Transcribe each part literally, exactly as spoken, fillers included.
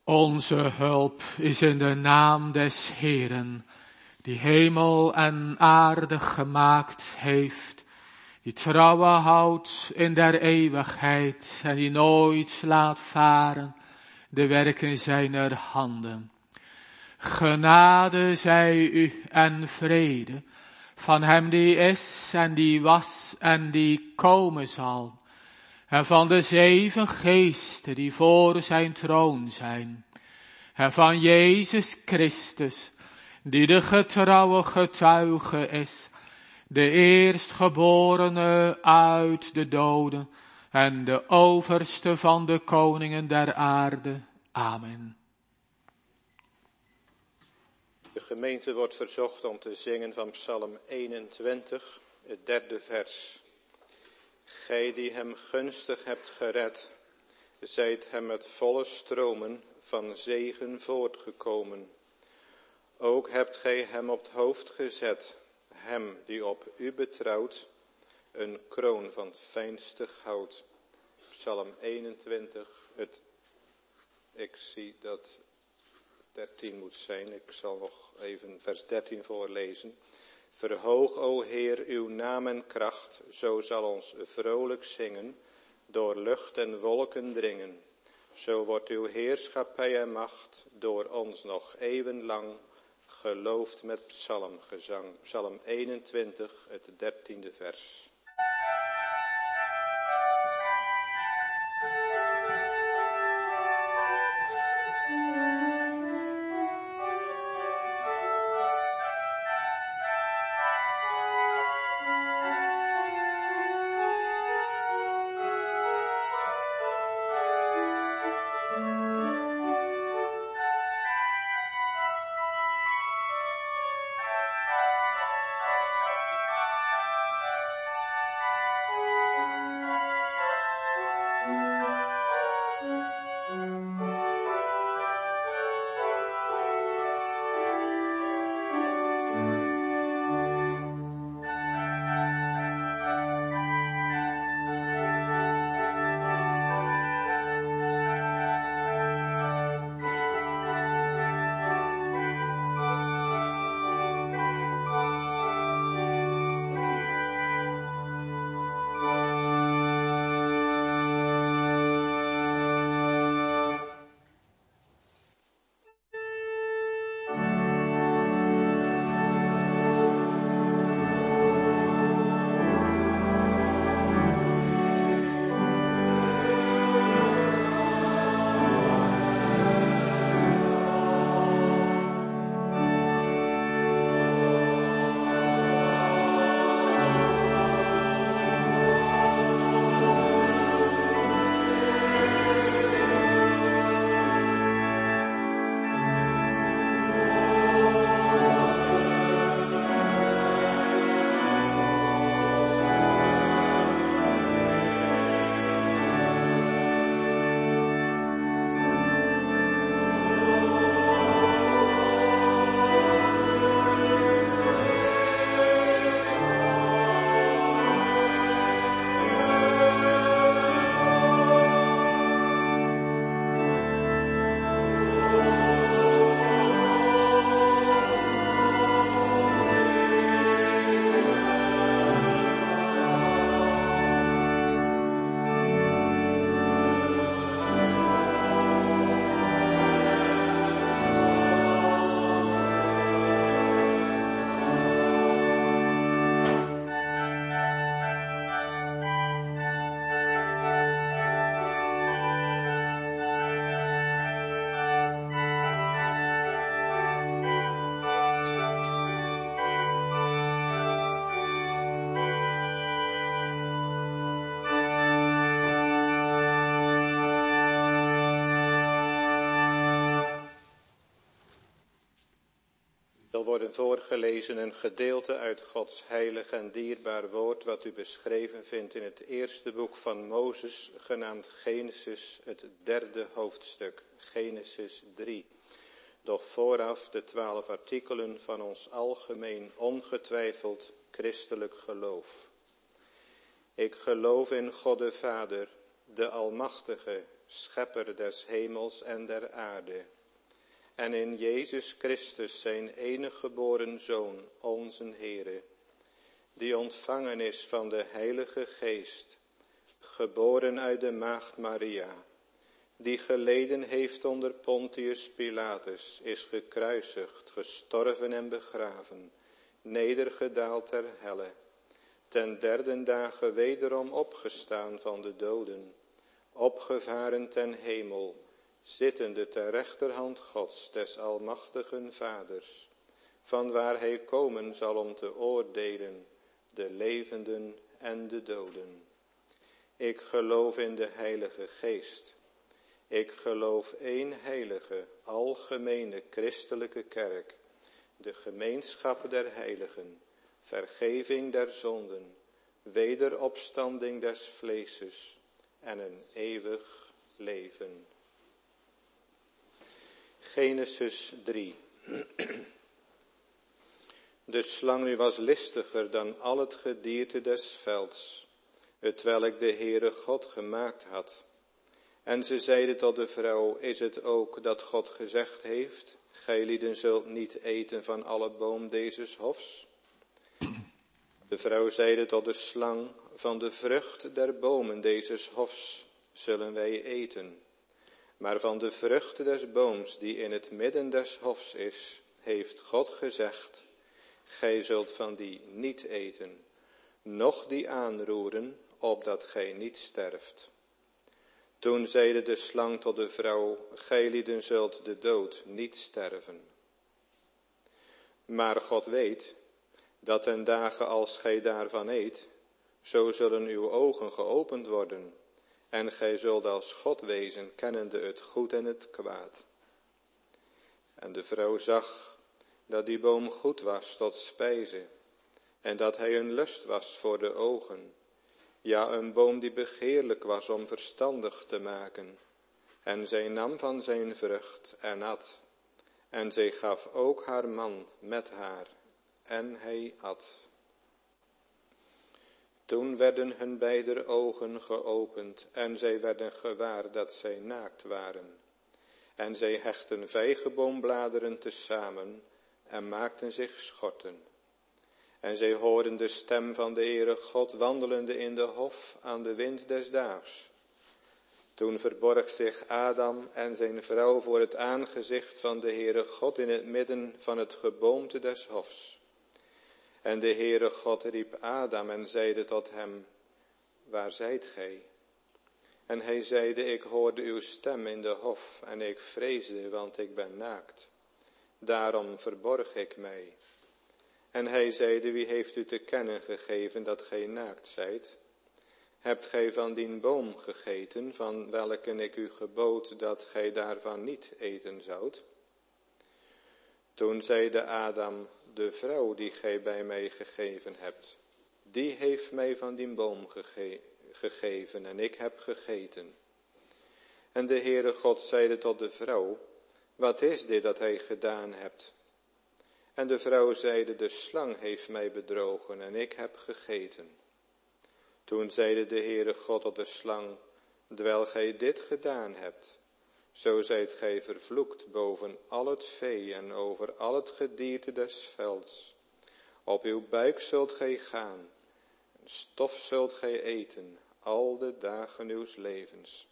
Onze hulp is in de naam des Heeren, die hemel en aarde gemaakt heeft, die trouwe houdt in der eeuwigheid en die nooit laat varen de werken zijner handen. Genade zij u en vrede van hem die is en die was en die komen zal, en van de zeven geesten die voor zijn troon zijn, en van Jezus Christus, die de getrouwe getuige is, de eerstgeborene uit de doden en de overste van de koningen der aarde. Amen. De gemeente wordt verzocht om te zingen van Psalm eenentwintig, het derde vers. Gij die hem gunstig hebt gered, zijt hem met volle stromen van zegen voortgekomen. Ook hebt gij hem op het hoofd gezet, hem die op u betrouwt, een kroon van het fijnste goud. Psalm eenentwintig, het, ik zie dat dertien moet zijn, ik zal nog even vers dertien voorlezen. Verhoog, o Heer, uw naam en kracht, zo zal ons vrolijk zingen, door lucht en wolken dringen. Zo wordt uw heerschappij en macht door ons nog eeuwenlang geloofd met psalmgezang. Psalm eenentwintig, het dertiende vers. Er worden voorgelezen een gedeelte uit Gods heilig en dierbaar woord, wat u beschreven vindt in het eerste boek van Mozes, genaamd Genesis, het derde hoofdstuk, Genesis drie. Doch vooraf de twaalf artikelen van ons algemeen ongetwijfeld christelijk geloof. Ik geloof in God de Vader, de Almachtige, schepper des hemels en der aarde, en in Jezus Christus zijn enige geboren Zoon, onze Heere, die ontvangen is van de Heilige Geest, geboren uit de maagd Maria, die geleden heeft onder Pontius Pilatus, is gekruisigd, gestorven en begraven, nedergedaald ter helle, ten derde dagen wederom opgestaan van de doden, opgevaren ten hemel, zittende ter rechterhand Gods, des almachtigen Vaders, vanwaar hij komen zal om te oordelen de levenden en de doden. Ik geloof in de Heilige Geest. Ik geloof één heilige, algemene christelijke kerk, de gemeenschap der heiligen, vergeving der zonden, wederopstanding des vleeses en een eeuwig leven. Genesis drie. De slang nu was listiger dan al het gedierte des velds, hetwelk de Heere God gemaakt had. En ze zeiden tot de vrouw, is het ook dat God gezegd heeft, gijlieden zult niet eten van alle boom dezes hofs? De vrouw zeide tot de slang, van de vrucht der bomen dezes hofs zullen wij eten. Maar van de vrucht des booms die in het midden des hofs is, heeft God gezegd, gij zult van die niet eten, noch die aanroeren, opdat gij niet sterft. Toen zeide de slang tot de vrouw, gijlieden zult de dood niet sterven. Maar God weet, dat ten dagen als gij daarvan eet, zo zullen uw ogen geopend worden, en gij zult als God wezen, kennende het goed en het kwaad. En de vrouw zag dat die boom goed was tot spijze, en dat hij een lust was voor de ogen, ja, een boom die begeerlijk was om verstandig te maken. En zij nam van zijn vrucht en at, en zij gaf ook haar man met haar, en hij at. Toen werden hun beider ogen geopend, en zij werden gewaar dat zij naakt waren. En zij hechtten vijgenboombladeren tezamen, en maakten zich schorten. En zij hoorden de stem van de Heere God wandelende in de hof aan de wind des daags. Toen verborg zich Adam en zijn vrouw voor het aangezicht van de Heere God in het midden van het geboomte des hofs. En de Heere God riep Adam en zeide tot hem, waar zijt gij? En hij zeide, ik hoorde uw stem in de hof en ik vreesde, want ik ben naakt. Daarom verborg ik mij. En hij zeide, wie heeft u te kennen gegeven dat gij naakt zijt? Hebt gij van dien boom gegeten, van welke ik u gebood dat gij daarvan niet eten zoudt? Toen zeide Adam, de vrouw die gij bij mij gegeven hebt, die heeft mij van dien boom gege- gegeven en ik heb gegeten. En de Heere God zeide tot de vrouw, wat is dit dat hij gedaan hebt? En de vrouw zeide, de slang heeft mij bedrogen en ik heb gegeten. Toen zeide de Heere God tot de slang, terwijl gij dit gedaan hebt, zo zijt gij vervloekt boven al het vee en over al het gedierte des velds. Op uw buik zult gij gaan, en stof zult gij eten, al de dagen uws levens.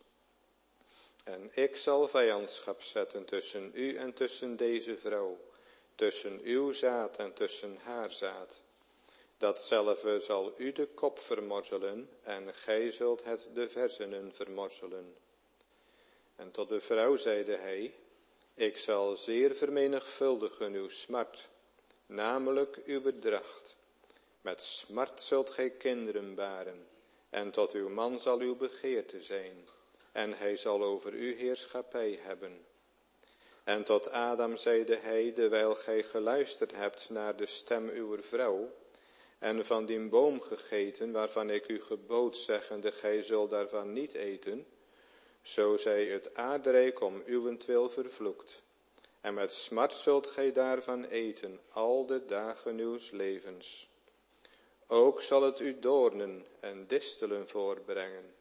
En ik zal vijandschap zetten tussen u en tussen deze vrouw, tussen uw zaad en tussen haar zaad. Datzelfde zal u de kop vermorzelen en gij zult het de verzenen vermorzelen. En tot de vrouw zeide hij, ik zal zeer vermenigvuldigen uw smart, namelijk uw bedracht. Met smart zult gij kinderen baren, en tot uw man zal uw begeerte zijn, en hij zal over u heerschappij hebben. En tot Adam zeide hij, terwijl gij geluisterd hebt naar de stem uwer vrouw, en van die boom gegeten, waarvan ik u gebood, zeggende, gij zult daarvan niet eten, zo zij het aardrijk om uwentwil vervloekt. En met smart zult gij daarvan eten, al de dagen uws levens. Ook zal het u doornen en distelen voorbrengen,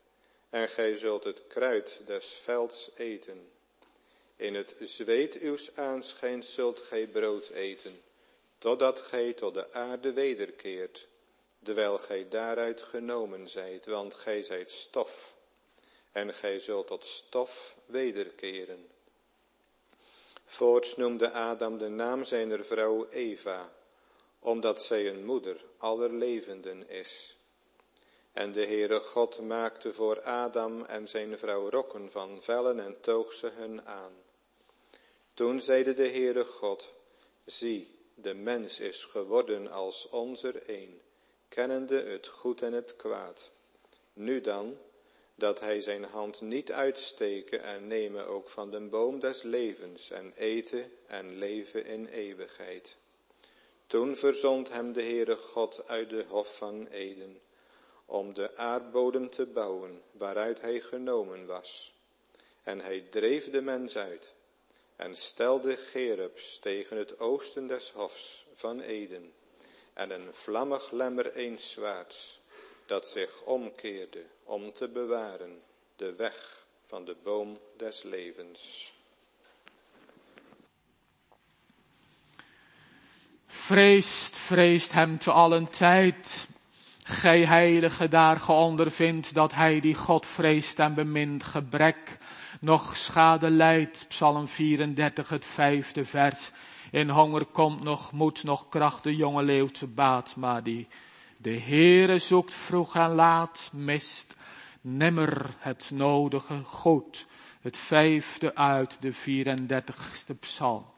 En gij zult het kruid des velds eten. In het zweet uws aanschijns zult gij brood eten, totdat gij tot de aarde wederkeert, terwijl gij daaruit genomen zijt, want gij zijt stof, en gij zult tot stof wederkeren. Voorts noemde Adam de naam zijner vrouw Eva, omdat zij een moeder aller levenden is. En de Heere God maakte voor Adam en zijn vrouw rokken van vellen en toog ze hun aan. Toen zeide de Heere God, zie, de mens is geworden als onzer een, kennende het goed en het kwaad. Nu dan, dat hij zijn hand niet uitsteken en nemen ook van de boom des levens en eten en leven in eeuwigheid. Toen verzond hem de Heere God uit de hof van Eden, om de aardbodem te bouwen waaruit hij genomen was. En hij dreef de mens uit en stelde cherubs tegen het oosten des hofs van Eden en een vlammig lemmer eenswaarts, dat zich omkeerde om te bewaren de weg van de boom des levens. Vreest, vreest hem te allen tijd. Gij heilige daar ge ondervindt dat hij die God vreest en bemint gebrek, nog schade lijdt. Psalm vierendertig, het vijfde vers. In honger komt nog moed, nog kracht de jonge leeuw te baat, maar die de Heere zoekt vroeg en laat, mist nimmer het nodige goed. Het vijfde uit de vierendertigste psalm.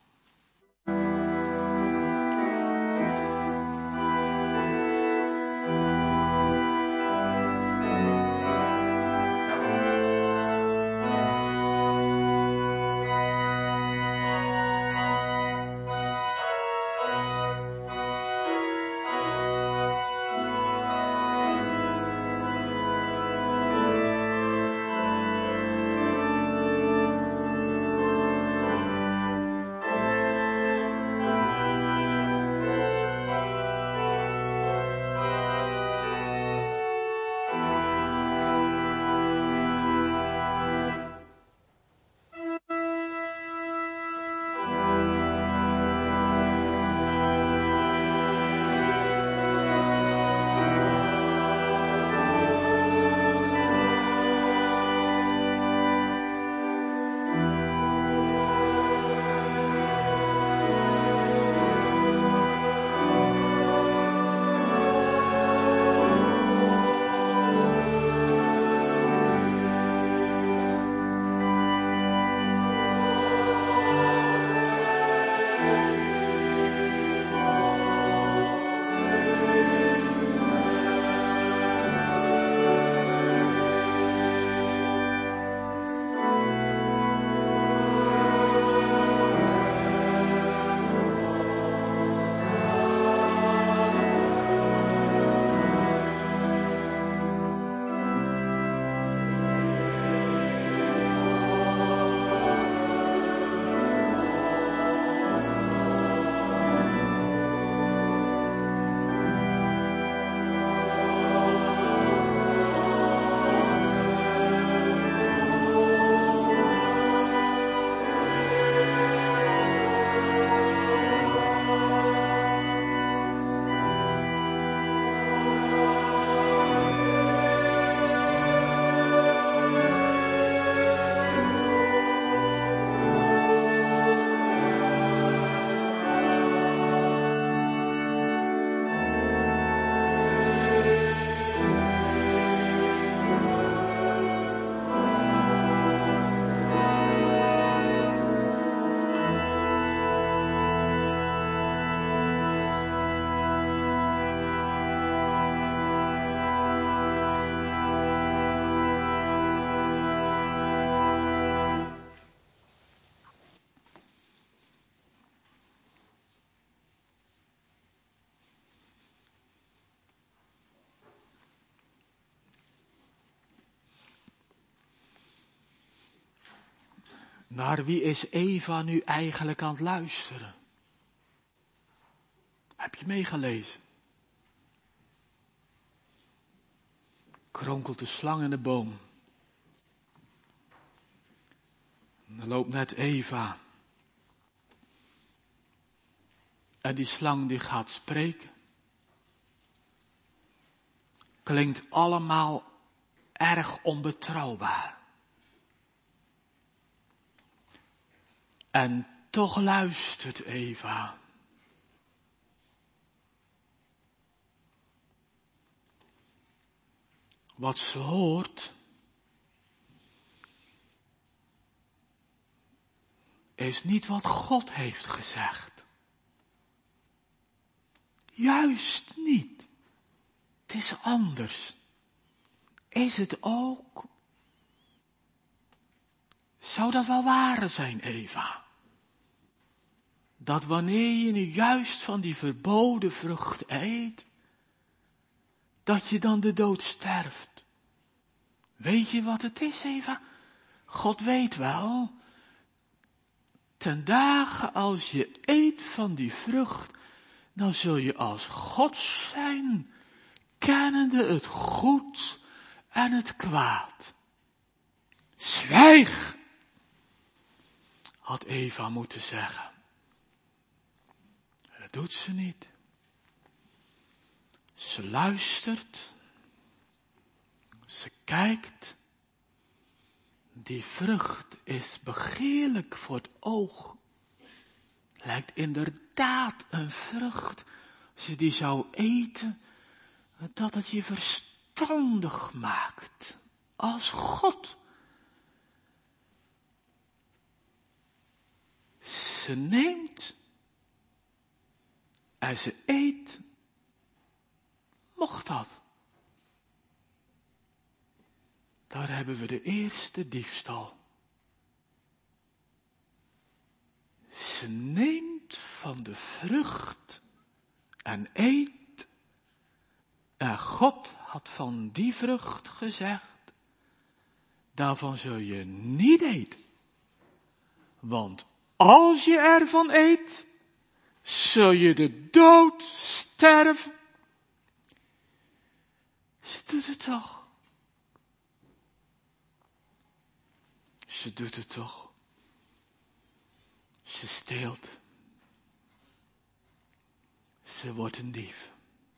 Naar wie is Eva nu eigenlijk aan het luisteren? Heb je meegelezen? Ik kronkelt de slang in de boom. En dan loopt net Eva. En die slang die gaat spreken. Klinkt allemaal erg onbetrouwbaar. En toch luistert Eva. Wat ze hoort is niet wat God heeft gezegd. Juist niet. Het is anders. Is het ook? Zou dat wel waar zijn, Eva? Dat wanneer je nu juist van die verboden vrucht eet, dat je dan de dood sterft. Weet je wat het is, Eva? God weet wel. Ten dagen als je eet van die vrucht, dan zul je als God zijn, kennende het goed en het kwaad. Zwijg, had Eva moeten zeggen. Dat doet ze niet. Ze luistert. Ze kijkt. Die vrucht is begeerlijk voor het oog. Lijkt inderdaad een vrucht. Als je die zou eten, dat het je verstandig maakt. Als God. Ze neemt en ze eet. Mocht dat? Daar hebben we de eerste diefstal. Ze neemt van de vrucht en eet. En God had van die vrucht gezegd, daarvan zul je niet eten. Want als je ervan eet, zul je de dood sterven. Ze doet het toch. Ze doet het toch. Ze steelt. Ze wordt een dief.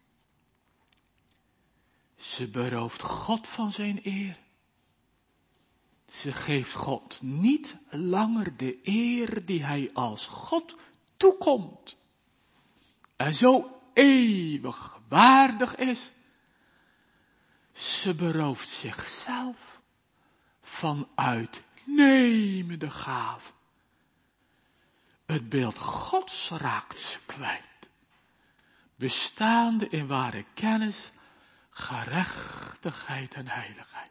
Ze berooft God van zijn eer. Ze geeft God niet langer de eer die hij als God toekomt. En zo eeuwig waardig is. Ze berooft zichzelf van uitnemende gaven. Het beeld Gods raakt ze kwijt. Bestaande in ware kennis, gerechtigheid en heiligheid.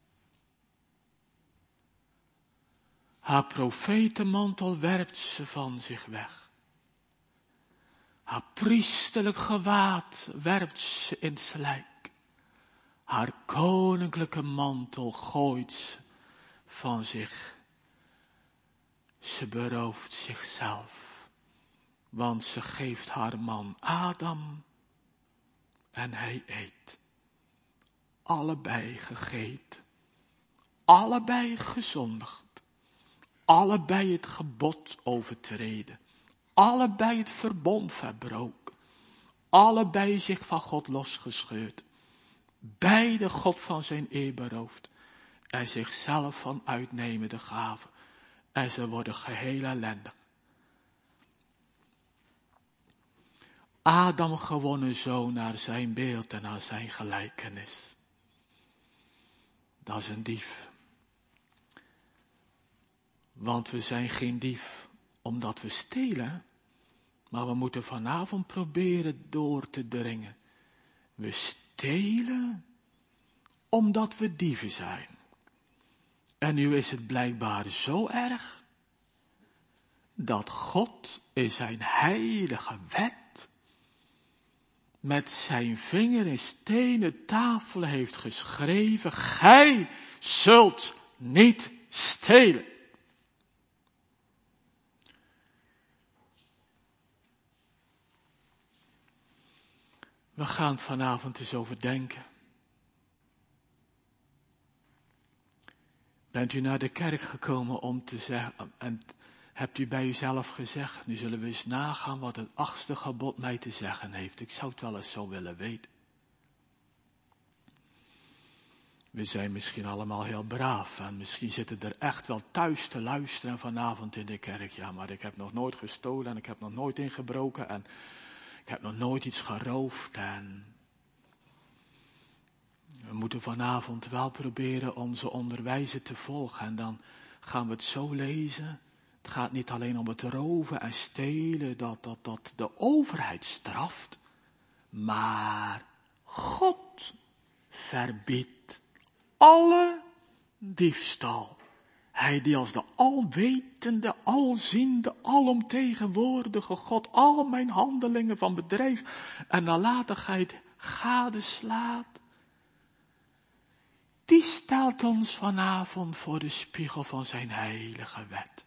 Haar profetenmantel werpt ze van zich weg. Haar priesterlijk gewaad werpt ze in slijk. Haar koninklijke mantel gooit ze van zich. Ze berooft zichzelf, want ze geeft haar man Adam en hij eet. Allebei gegeten, allebei gezondigd. Allebei het gebod overtreden. Allebei het verbond verbroken. Allebei zich van God losgescheurd. Beide God van zijn eer beroofd. En zichzelf van uitnemende gaven. En ze worden geheel ellendig. Adam gewonnen zoon naar zijn beeld en naar zijn gelijkenis. Dat is een dief. Want we zijn geen dief omdat we stelen, maar we moeten vanavond proberen door te dringen. We stelen omdat we dieven zijn. En nu is het blijkbaar zo erg dat God in zijn heilige wet met zijn vinger in stenen tafelen heeft geschreven: gij zult niet stelen. We gaan vanavond eens overdenken. Bent u naar de kerk gekomen om te zeggen, en hebt u bij uzelf gezegd, nu zullen we eens nagaan wat het achtste gebod mij te zeggen heeft. Ik zou het wel eens zo willen weten. We zijn misschien allemaal heel braaf en misschien zitten er echt wel thuis te luisteren vanavond in de kerk. Ja, maar ik heb nog nooit gestolen en ik heb nog nooit ingebroken en ik heb nog nooit iets geroofd. En we moeten vanavond wel proberen onze onderwijzen te volgen en dan gaan we het zo lezen. Het gaat niet alleen om het roven en stelen, dat, dat, dat de overheid straft, maar God verbiedt alle diefstal. Hij die als de alwetende, alziende, alomtegenwoordige God al mijn handelingen van bedrijf en nalatigheid gadeslaat. Die stelt ons vanavond voor de spiegel van zijn heilige wet.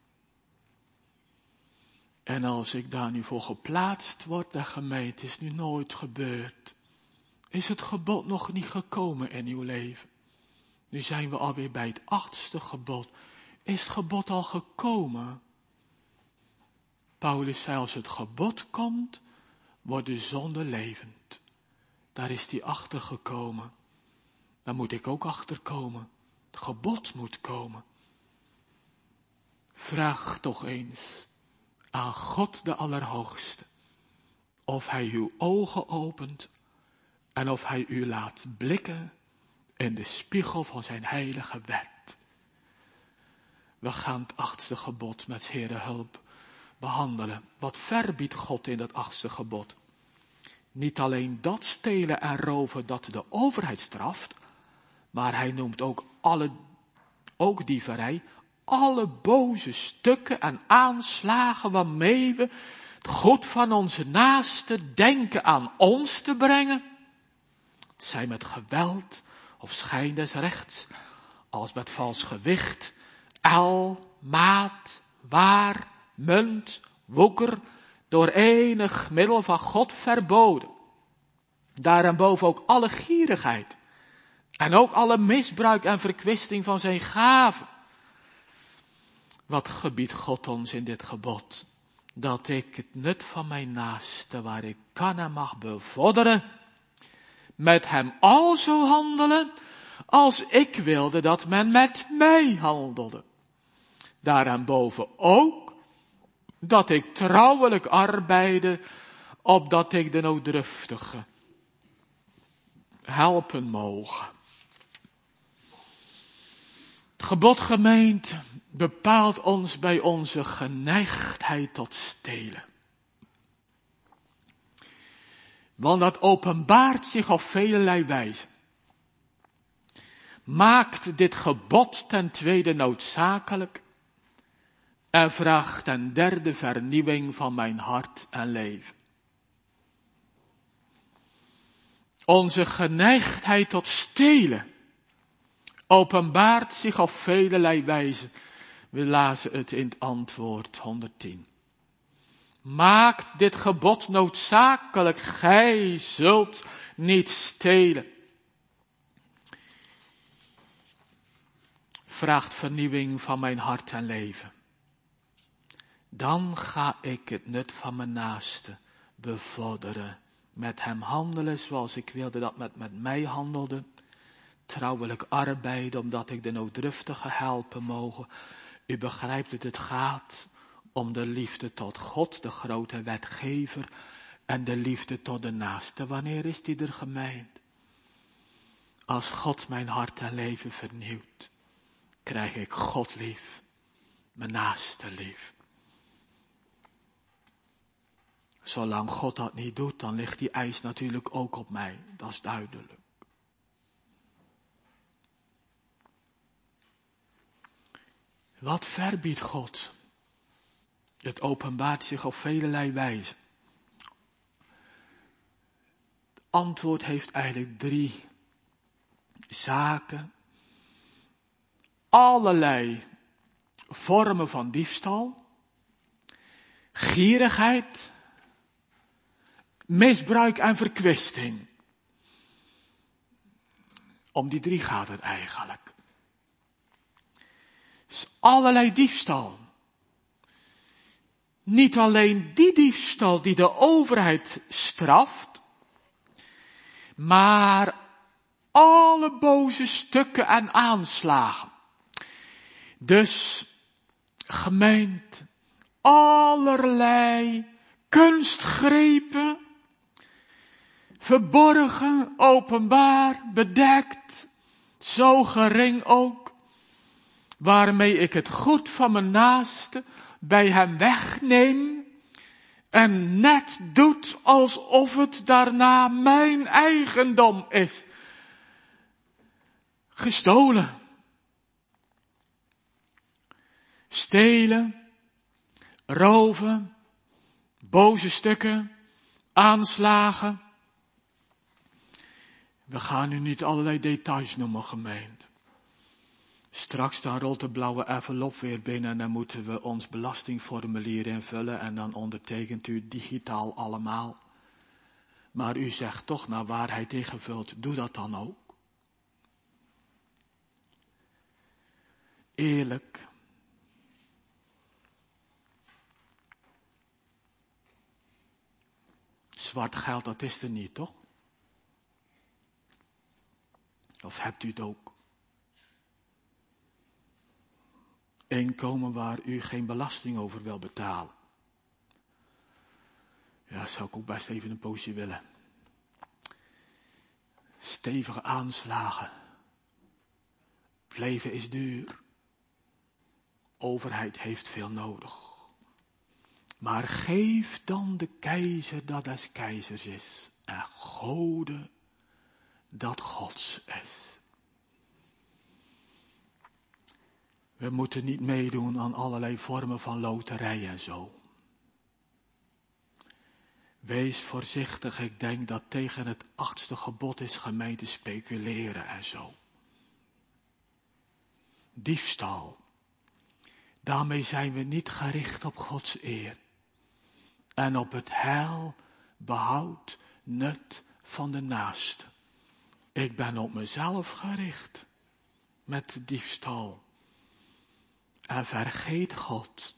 En als ik daar nu voor geplaatst word, de gemeente is nu nooit gebeurd. Is het gebod nog niet gekomen in uw leven? Nu zijn we alweer bij het achtste gebod. Is het gebod al gekomen? Paulus zei, als het gebod komt, wordt de zonde levend. Daar is hij achter gekomen. Daar moet ik ook achter komen. Het gebod moet komen. Vraag toch eens aan God de Allerhoogste of hij uw ogen opent en of hij u laat blikken in de spiegel van zijn heilige wet. We gaan het achtste gebod met 's Heere hulp behandelen. Wat verbiedt God in dat achtste gebod? Niet alleen dat stelen en roven dat de overheid straft, maar hij noemt ook alle, ook dieverij, alle boze stukken en aanslagen waarmee we het goed van onze naaste denken aan ons te brengen. Het zij met geweld of schijn des rechts, als met vals gewicht, el, maat, waar, munt, woeker, door enig middel van God verboden. Daarenboven ook alle gierigheid en ook alle misbruik en verkwisting van zijn gaven. Wat gebiedt God ons in dit gebod? Dat ik het nut van mijn naaste, waar ik kan en mag bevorderen, met hem alzo handelen, als ik wilde dat men met mij handelde. Daarenboven ook, dat ik trouwelijk arbeide, opdat ik de nooddruftige helpen mogen. Het gebod gemeente bepaalt ons bij onze geneigdheid tot stelen. Want dat openbaart zich op velelei wijze. Maakt dit gebod ten tweede noodzakelijk en vraagt ten derde vernieuwing van mijn hart en leven. Onze geneigdheid tot stelen openbaart zich op velelei wijze. We lazen het in het antwoord honderdtien. Maakt dit gebod noodzakelijk, gij zult niet stelen. Vraagt vernieuwing van mijn hart en leven. Dan ga ik het nut van mijn naaste bevorderen. Met hem handelen zoals ik wilde dat met, met mij handelde. Trouwelijk arbeiden omdat ik de nooddruftige helpen mogen. U begrijpt het, het gaat om de liefde tot God, de grote wetgever, en de liefde tot de naaste. Wanneer is die er gemeend? Als God mijn hart en leven vernieuwt, krijg ik God lief, mijn naaste lief. Zolang God dat niet doet, dan ligt die eis natuurlijk ook op mij. Dat is duidelijk. Wat verbiedt God? Het openbaart zich op velelei wijze. Het antwoord heeft eigenlijk drie zaken. Allerlei vormen van diefstal, gierigheid, misbruik en verkwisting. Om die drie gaat het eigenlijk. is allerlei diefstal. Niet alleen die diefstal die de overheid straft, maar alle boze stukken en aanslagen. Dus, gemeente, allerlei kunstgrepen, verborgen, openbaar, bedekt, zo gering ook, waarmee ik het goed van mijn naaste bij hem wegneem en net doet alsof het daarna mijn eigendom is. Gestolen. Stelen, roven, boze stukken, aanslagen. We gaan nu niet allerlei details noemen, gemeente. Straks dan rolt de blauwe envelop weer binnen en dan moeten we ons belastingformulier invullen en dan ondertekent u digitaal allemaal. Maar u zegt toch naar waarheid ingevuld, doe dat dan ook. Eerlijk. Zwart geld, dat is er niet, toch? Of hebt u het ook? Inkomen waar u geen belasting over wil betalen. Ja, zou ik ook best even een poosje willen. Stevige aanslagen. Het leven is duur. Overheid heeft veel nodig. Maar geef dan de keizer dat des keizers is. En Gode dat Gods is. We moeten niet meedoen aan allerlei vormen van loterij en zo. Wees voorzichtig, ik denk dat tegen het achtste gebod is gemeente speculeren en zo. Diefstal. Daarmee zijn we niet gericht op Gods eer. En op het heil, behoud, nut van de naaste. Ik ben op mezelf gericht. Met diefstal. En vergeet God.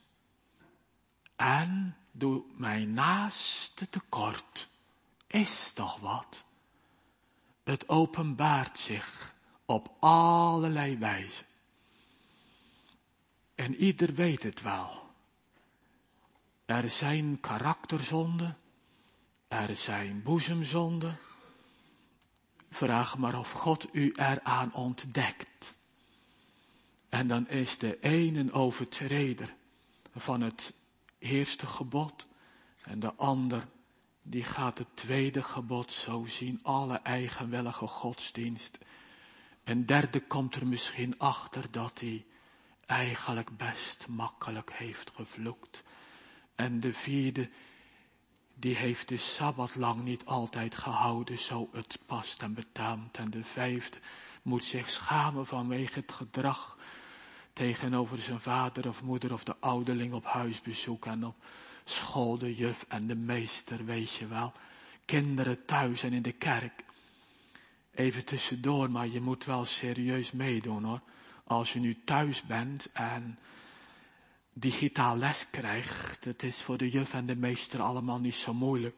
En doe mijn naaste tekort. Is toch wat? Het openbaart zich op allerlei wijzen. En ieder weet het wel. Er zijn karakterzonden. Er zijn boezemzonden. Vraag maar of God u eraan ontdekt. En dan is de een een overtreder van het eerste gebod. En de ander, die gaat het tweede gebod zo zien. Alle eigenwillige godsdienst. Een derde komt er misschien achter dat hij eigenlijk best makkelijk heeft gevloekt. En de vierde, die heeft de Sabbat lang niet altijd gehouden, zo het past en betaamt. En de vijfde moet zich schamen vanwege het gedrag tegenover zijn vader of moeder of de ouderling op huisbezoek en op school, de juf en de meester, weet je wel. Kinderen thuis en in de kerk. Even tussendoor, maar je moet wel serieus meedoen hoor. Als je nu thuis bent en digitaal les krijgt, het is voor de juf en de meester allemaal niet zo moeilijk.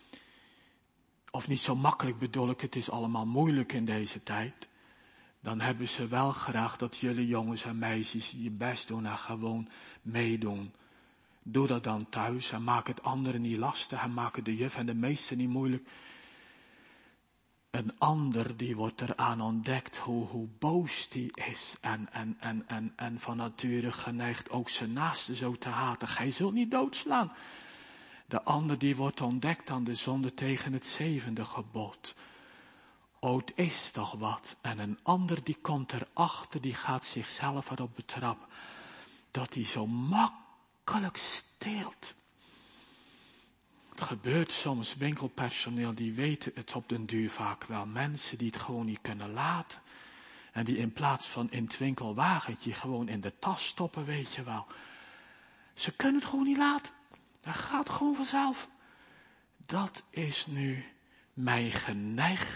Of niet zo makkelijk bedoel ik, het is allemaal moeilijk in deze tijd. Dan hebben ze wel graag dat jullie jongens en meisjes je best doen en gewoon meedoen. Doe dat dan thuis en maak het anderen niet lastig en maak het de juf en de meester niet moeilijk. Een ander die wordt eraan ontdekt hoe, hoe boos die is en, en, en, en, en van nature geneigd ook zijn naaste zo te haten. Gij zult niet doodslaan. De ander die wordt ontdekt aan de zonde tegen het zevende gebod. O, het is toch wat. En een ander die komt erachter, die gaat zichzelf erop betrappen. Dat hij zo makkelijk steelt. Het gebeurt soms, winkelpersoneel, die weten het op den duur vaak wel. Mensen die het gewoon niet kunnen laten. En die in plaats van in het winkelwagentje gewoon in de tas stoppen, weet je wel. Ze kunnen het gewoon niet laten. Dat gaat gewoon vanzelf. Dat is nu mijn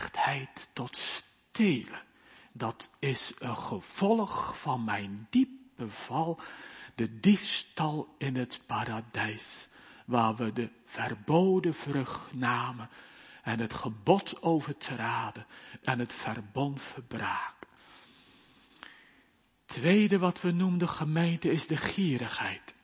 geneigdheid tot stelen. Dat is een gevolg van mijn diep beval, de diefstal in het paradijs, waar we de verboden vrucht namen en het gebod overtraden en het verbond verbraken. Tweede wat we noemden gemeente is de gierigheid.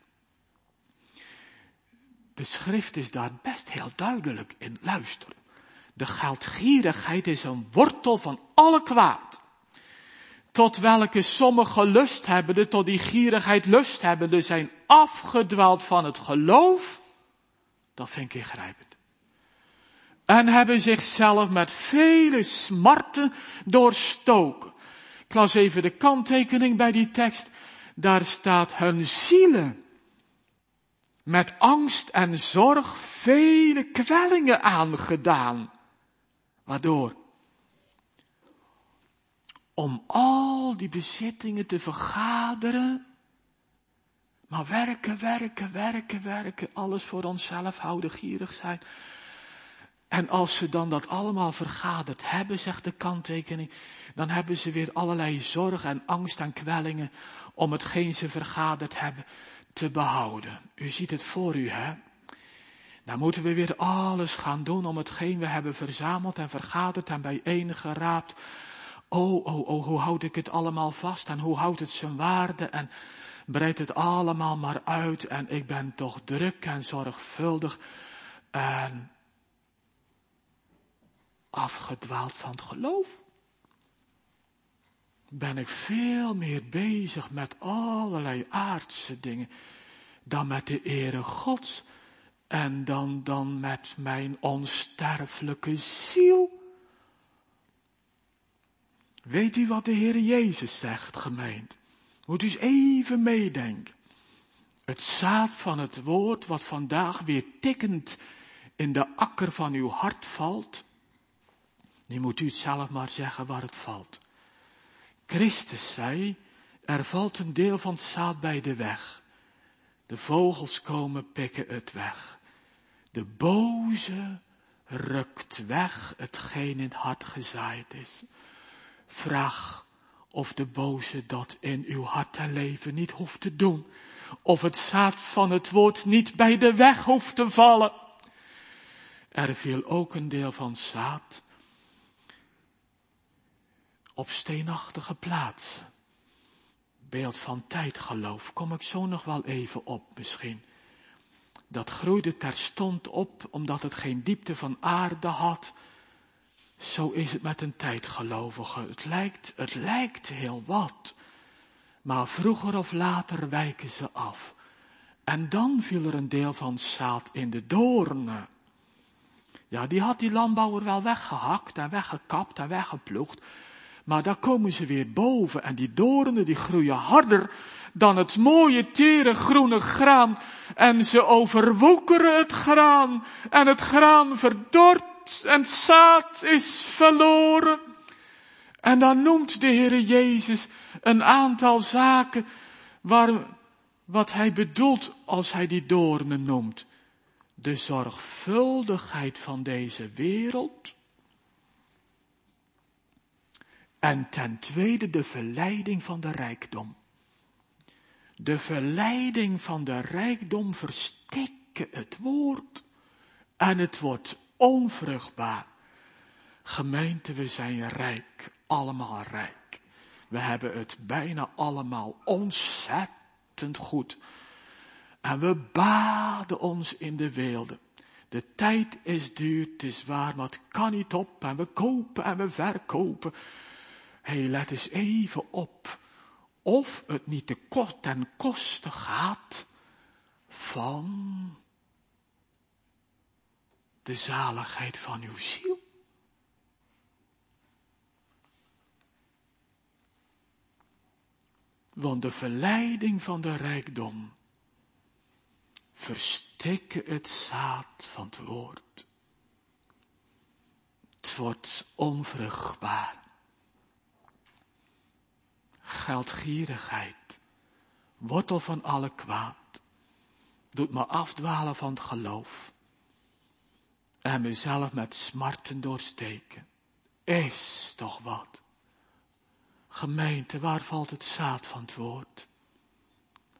De schrift is daar best heel duidelijk in. Luister. De geldgierigheid is een wortel van alle kwaad. Tot welke sommige lust hebbende, tot die gierigheid lust hebbende, zijn afgedwaald van het geloof. Dat vind ik ingrijpend. En hebben zichzelf met vele smarten doorstoken. Ik las even de kanttekening bij die tekst. Daar staat hun zielen met angst en zorg vele kwellingen aangedaan. Waardoor? Om al die bezittingen te vergaderen. Maar werken, werken, werken, werken. Alles voor onszelf houden, gierig zijn. En als ze dan dat allemaal vergaderd hebben, zegt de kanttekening, dan hebben ze weer allerlei zorg en angst en kwellingen om hetgeen ze vergaderd hebben te behouden. U ziet het voor u, hè? Dan moeten we weer alles gaan doen om hetgeen we hebben verzameld en vergaderd en bijeengeraapt. Oh, oh, oh, hoe houd ik het allemaal vast en hoe houdt het zijn waarde en breid het allemaal maar uit en ik ben toch druk en zorgvuldig en afgedwaald van het geloof. Ben ik veel meer bezig met allerlei aardse dingen dan met de ere Gods en dan, dan met mijn onsterfelijke ziel. Weet u wat de Heer Jezus zegt, gemeente? Moet u eens even meedenken. Het zaad van het woord wat vandaag weer tikkend in de akker van uw hart valt. Nu moet u het zelf maar zeggen waar het valt. Christus zei, er valt een deel van het zaad bij de weg. De vogels komen pikken het weg. De boze rukt weg hetgeen in het hart gezaaid is. Vraag of de boze dat in uw hart en leven niet hoeft te doen. Of het zaad van het woord niet bij de weg hoeft te vallen. Er viel ook een deel van zaad op steenachtige plaatsen. Beeld van tijdgeloof, kom ik zo nog wel even op misschien. Dat groeide terstond op, omdat het geen diepte van aarde had. Zo is het met een tijdgelovige. Het lijkt, het lijkt heel wat. Maar vroeger of later wijken ze af. En dan viel er een deel van zaad in de doornen. Ja, die had die landbouwer wel weggehakt en weggekapt en weggeploegd. Maar daar komen ze weer boven en die doornen die groeien harder dan het mooie tere groene graan. En ze overwoekeren het graan en het graan verdort en het zaad is verloren. En dan noemt de Heere Jezus een aantal zaken waar, wat hij bedoelt als hij die doornen noemt. De zorgvuldigheid van deze wereld. En ten tweede de verleiding van de rijkdom. De verleiding van de rijkdom verstikken het woord. En het wordt onvruchtbaar. Gemeente, we zijn rijk. Allemaal rijk. We hebben het bijna allemaal ontzettend goed. En we baden ons in de weelde. De tijd is duur, het is waar, maar het kan niet op. En we kopen en we verkopen. Hé, hey, let eens even op. Of het niet te kort ten koste gaat van de zaligheid van uw ziel. Want de verleiding van de rijkdom verstikken het zaad van het woord. Het wordt onvruchtbaar. Geldgierigheid, wortel van alle kwaad, doet me afdwalen van het geloof en mezelf met smarten doorsteken. Is toch wat. Gemeente, waar valt het zaad van het woord?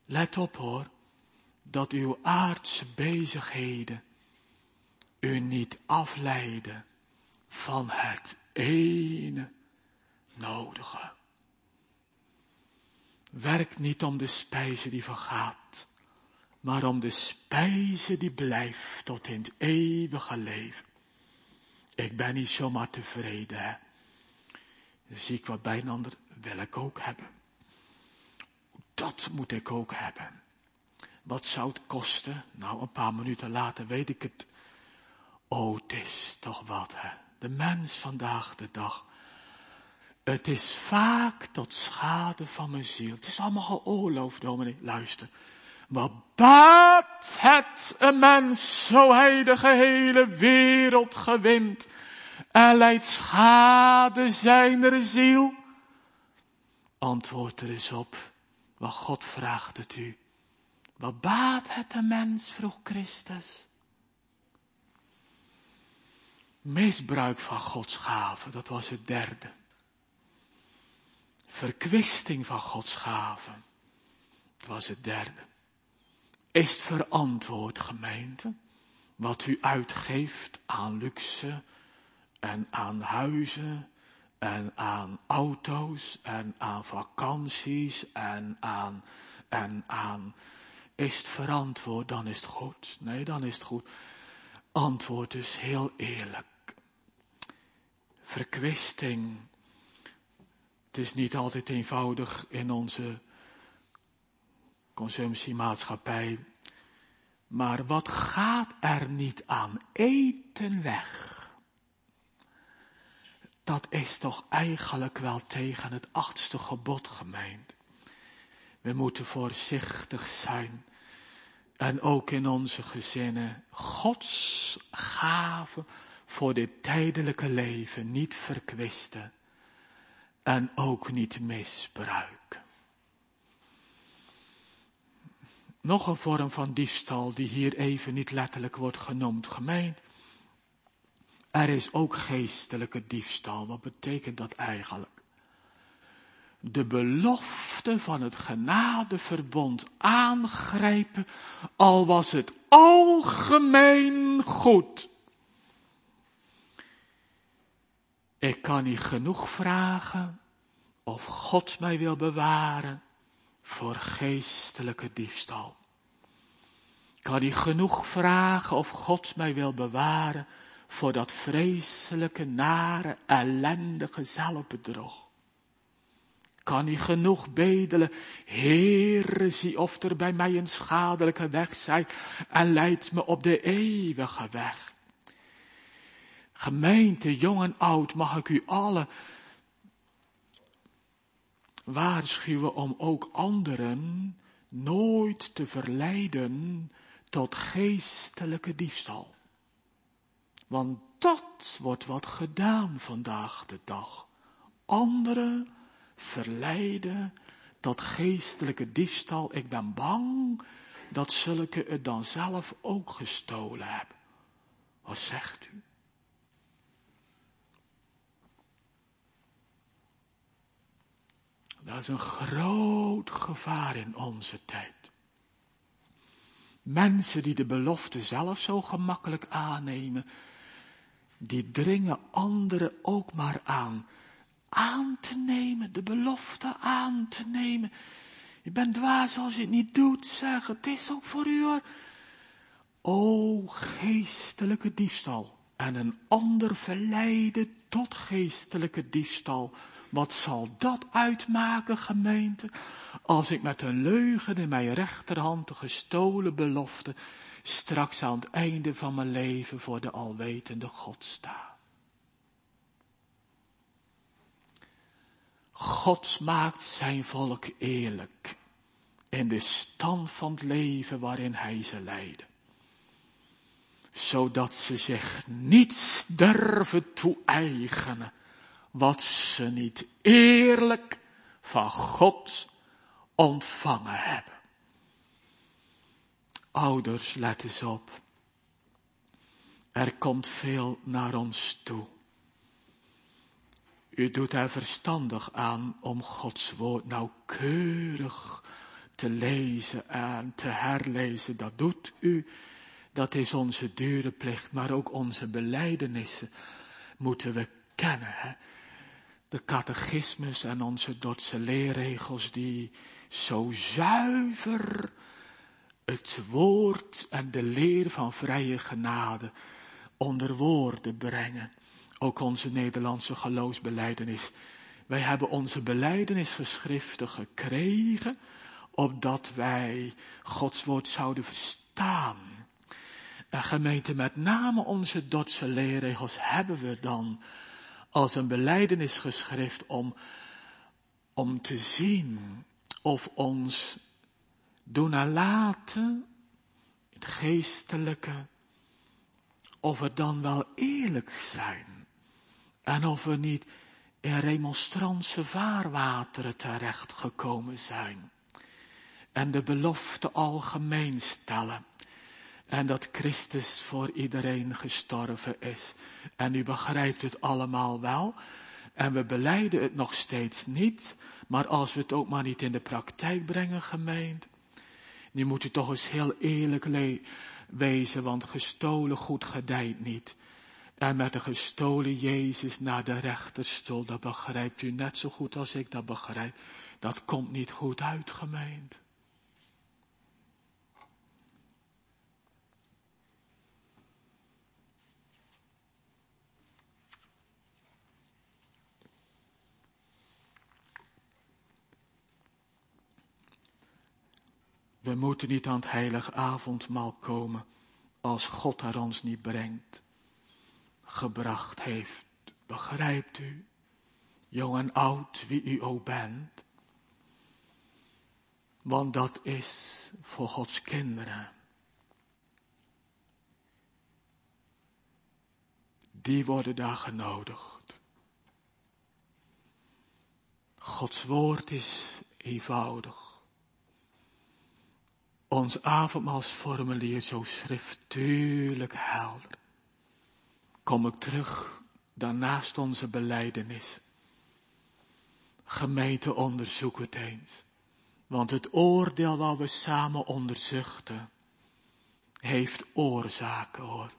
Let op hoor, dat uw aardse bezigheden u niet afleiden van het ene nodige. Werk niet om de spijze die vergaat, maar om de spijze die blijft tot in het eeuwige leven. Ik ben niet zomaar tevreden, hè. Dan zie ik wat bij een ander, wil ik ook hebben. Dat moet ik ook hebben. Wat zou het kosten? Nou, een paar minuten later weet ik het. Oh, het is toch wat, hè. De mens vandaag de dag. Het is vaak tot schade van mijn ziel. Het is allemaal geoorloofd, dominee. Luister. Wat baat het een mens, zo hij de gehele wereld gewint en leidt schade zijner ziel? Antwoord er eens op, wat God vraagt het u. Wat baat het een mens, vroeg Christus. Misbruik van Gods gave, dat was het derde. Verkwisting van Gods gave, dat was het derde. Is het verantwoord, gemeente, wat u uitgeeft aan luxe en aan huizen en aan auto's en aan vakanties en aan, en aan, is het verantwoord, dan is het goed. Nee, dan is het goed. Antwoord dus heel eerlijk. Verkwisting, het is niet altijd eenvoudig in onze consumptiemaatschappij. Maar wat gaat er niet aan eten weg? Dat is toch eigenlijk wel tegen het achtste gebod, gemeente. We moeten voorzichtig zijn. En ook in onze gezinnen Gods gave voor dit tijdelijke leven niet verkwisten. En ook niet misbruiken. Nog een vorm van diefstal die hier even niet letterlijk wordt genoemd, gemeente. Er is ook geestelijke diefstal. Wat betekent dat eigenlijk? De belofte van het genadeverbond aangrijpen, al was het algemeen goed. Ik kan niet genoeg vragen of God mij wil bewaren voor geestelijke diefstal. Ik kan niet genoeg vragen of God mij wil bewaren voor dat vreselijke, nare, ellendige zelfbedrog. Ik kan niet genoeg bedelen, Heere, zie of er bij mij een schadelijke weg zij en leid me op de eeuwige weg. Gemeente, jong en oud, mag ik u allen waarschuwen om ook anderen nooit te verleiden tot geestelijke diefstal. Want dat wordt wat gedaan vandaag de dag. Anderen verleiden tot geestelijke diefstal. Ik ben bang dat zulke het dan zelf ook gestolen hebben. Wat zegt u? Dat is een groot gevaar in onze tijd. Mensen die de belofte zelf zo gemakkelijk aannemen, die dringen anderen ook maar aan. Aan te nemen, de belofte aan te nemen. Je bent dwaas als je het niet doet, zeg, het is ook voor u hoor. O, geestelijke diefstal. En een ander verleiden tot geestelijke diefstal. Wat zal dat uitmaken, gemeente, als ik met een leugen in mijn rechterhand de gestolen belofte straks aan het einde van mijn leven voor de alwetende God sta. God maakt zijn volk eerlijk in de stand van het leven waarin hij ze leidde. Zodat ze zich niets durven toe-eigenen wat ze niet eerlijk van God ontvangen hebben. Ouders, let eens op. Er komt veel naar ons toe. U doet er verstandig aan om Gods woord nauwkeurig te lezen en te herlezen. Dat doet u. Dat is onze dure plicht. Maar ook onze belijdenissen moeten we kennen. Hè? De catechismus en onze Dordtse leerregels die zo zuiver het woord en de leer van vrije genade onder woorden brengen. Ook onze Nederlandse geloofsbelijdenis. Wij hebben onze belijdenisgeschriften gekregen, opdat wij Gods woord zouden verstaan. En gemeente, met name onze Dordtse leerregels hebben we dan als een belijdenisgeschrift om, om te zien of ons doen en laten, het geestelijke, of we dan wel eerlijk zijn. En of we niet in remonstrantse vaarwateren terechtgekomen zijn. En de belofte algemeen stellen. En dat Christus voor iedereen gestorven is. En u begrijpt het allemaal wel. En we belijden het nog steeds niet. Maar als we het ook maar niet in de praktijk brengen, gemeente. Nu moet u toch eens heel eerlijk le- wezen. Want gestolen goed gedijt niet. En met een gestolen Jezus naar de rechterstoel. Dat begrijpt u net zo goed als ik dat begrijp. Dat komt niet goed uit, gemeente. We moeten niet aan het heilige avondmaal komen als God er ons niet brengt, gebracht heeft. Begrijpt u, jong en oud, wie u ook bent? Want dat is voor Gods kinderen. Die worden daar genodigd. Gods woord is eenvoudig. Ons avondmaalsformulier zo schriftuurlijk helder. Kom ik terug daarnaast onze belijdenis. Gemeente, onderzoek het eens. Want het oordeel dat we samen onderzochten, heeft oorzaken hoor.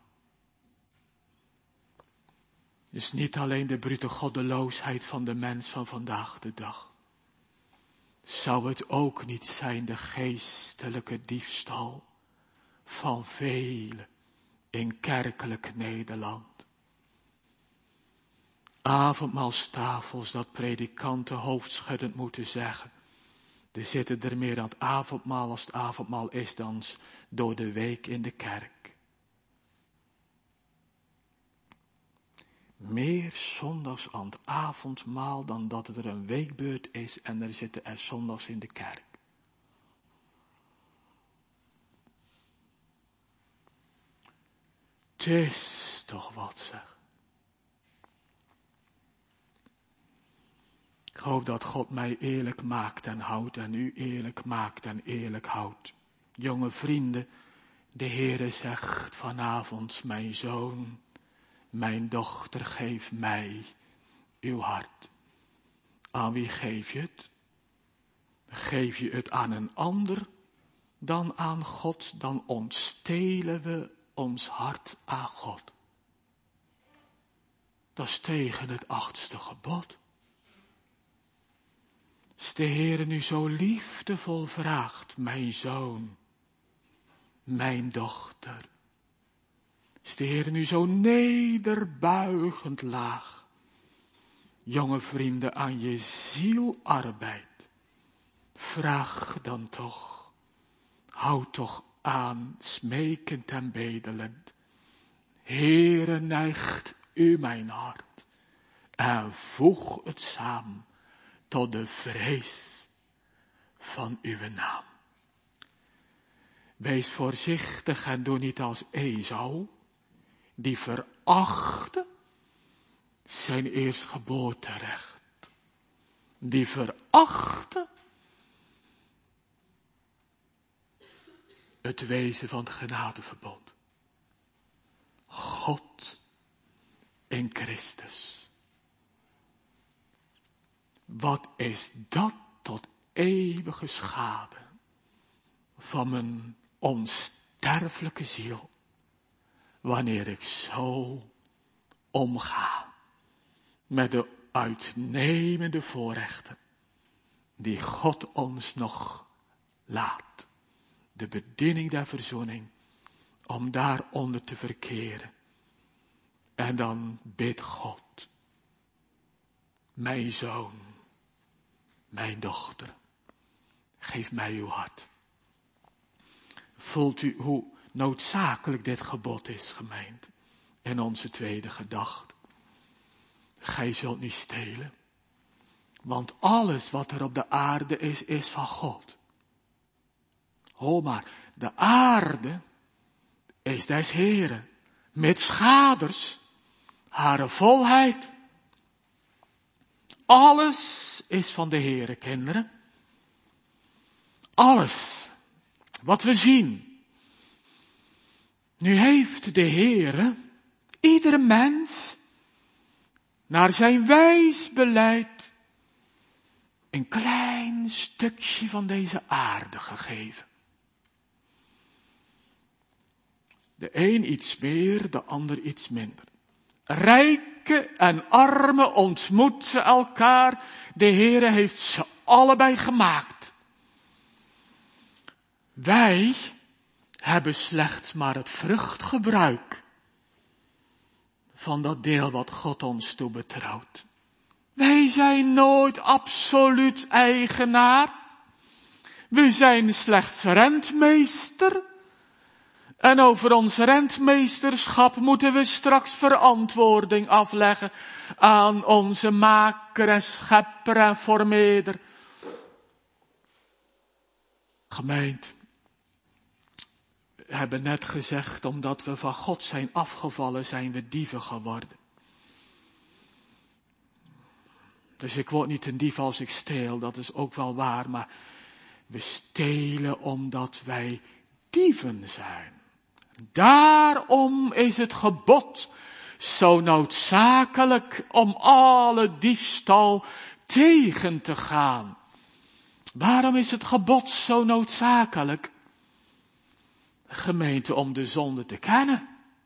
Dus niet alleen de brute goddeloosheid van de mens van vandaag de dag. Zou het ook niet zijn de geestelijke diefstal van velen in kerkelijk Nederland? Avondmaalstafels dat predikanten hoofdschuddend moeten zeggen. Er zitten er meer aan het avondmaal als het avondmaal is dan door de week in de kerk. Meer zondags aan het avondmaal dan dat het er een weekbeurt is en er zitten er zondags in de kerk. Het is toch wat zeg. Ik hoop dat God mij eerlijk maakt en houdt en u eerlijk maakt en eerlijk houdt. Jonge vrienden, de Heere zegt vanavond, mijn zoon, mijn dochter, geef mij uw hart. Aan wie geef je het? Geef je het aan een ander dan aan God, dan ontstelen we ons hart aan God. Dat is tegen het achtste gebod. Als de Heere nu zo liefdevol vraagt, mijn zoon, mijn dochter. Als de Heere nu zo nederbuigend laag, jonge vrienden, aan je ziel arbeidt, vraag dan toch, houd toch aan, smekend en bedelend. Heere, neigt u mijn hart en voeg het samen tot de vrees van uw naam. Wees voorzichtig en doe niet als Esau, die verachtte zijn eerstgeboorterecht. Die verachtte het wezen van het genadeverbod. God in Christus. Wat is dat tot eeuwige schade van mijn onsterfelijke ziel. Wanneer ik zo omga met de uitnemende voorrechten die God ons nog laat. De bediening der verzoening, om daaronder te verkeren. En dan bidt God, mijn zoon, mijn dochter, geef mij uw hart. Voelt u hoe noodzakelijk dit gebod is, gemeente? En onze tweede gedachte. Gij zult niet stelen. Want alles wat er op de aarde is, is van God. Hoor maar, de aarde is des Heren, met schaders, hare volheid. Alles is van de Heere, kinderen. Alles wat we zien. Nu heeft de Heere iedere mens naar zijn wijs beleid een klein stukje van deze aarde gegeven. De een iets meer, de ander iets minder. Rijken en armen ontmoeten elkaar. De Heere heeft ze allebei gemaakt. Wij hebben slechts maar het vruchtgebruik van dat deel wat God ons toebetrouwt. Wij zijn nooit absoluut eigenaar. We zijn slechts rentmeester. En over ons rentmeesterschap moeten we straks verantwoording afleggen aan onze maker en schepper en vormeerder. Gemeente, we hebben net gezegd, omdat we van God zijn afgevallen, zijn we dieven geworden. Dus ik word niet een dief als ik steel, dat is ook wel waar, maar we stelen omdat wij dieven zijn. Daarom is het gebod zo noodzakelijk om alle diefstal tegen te gaan. Waarom is het gebod zo noodzakelijk? Gemeente, om de zonde te kennen.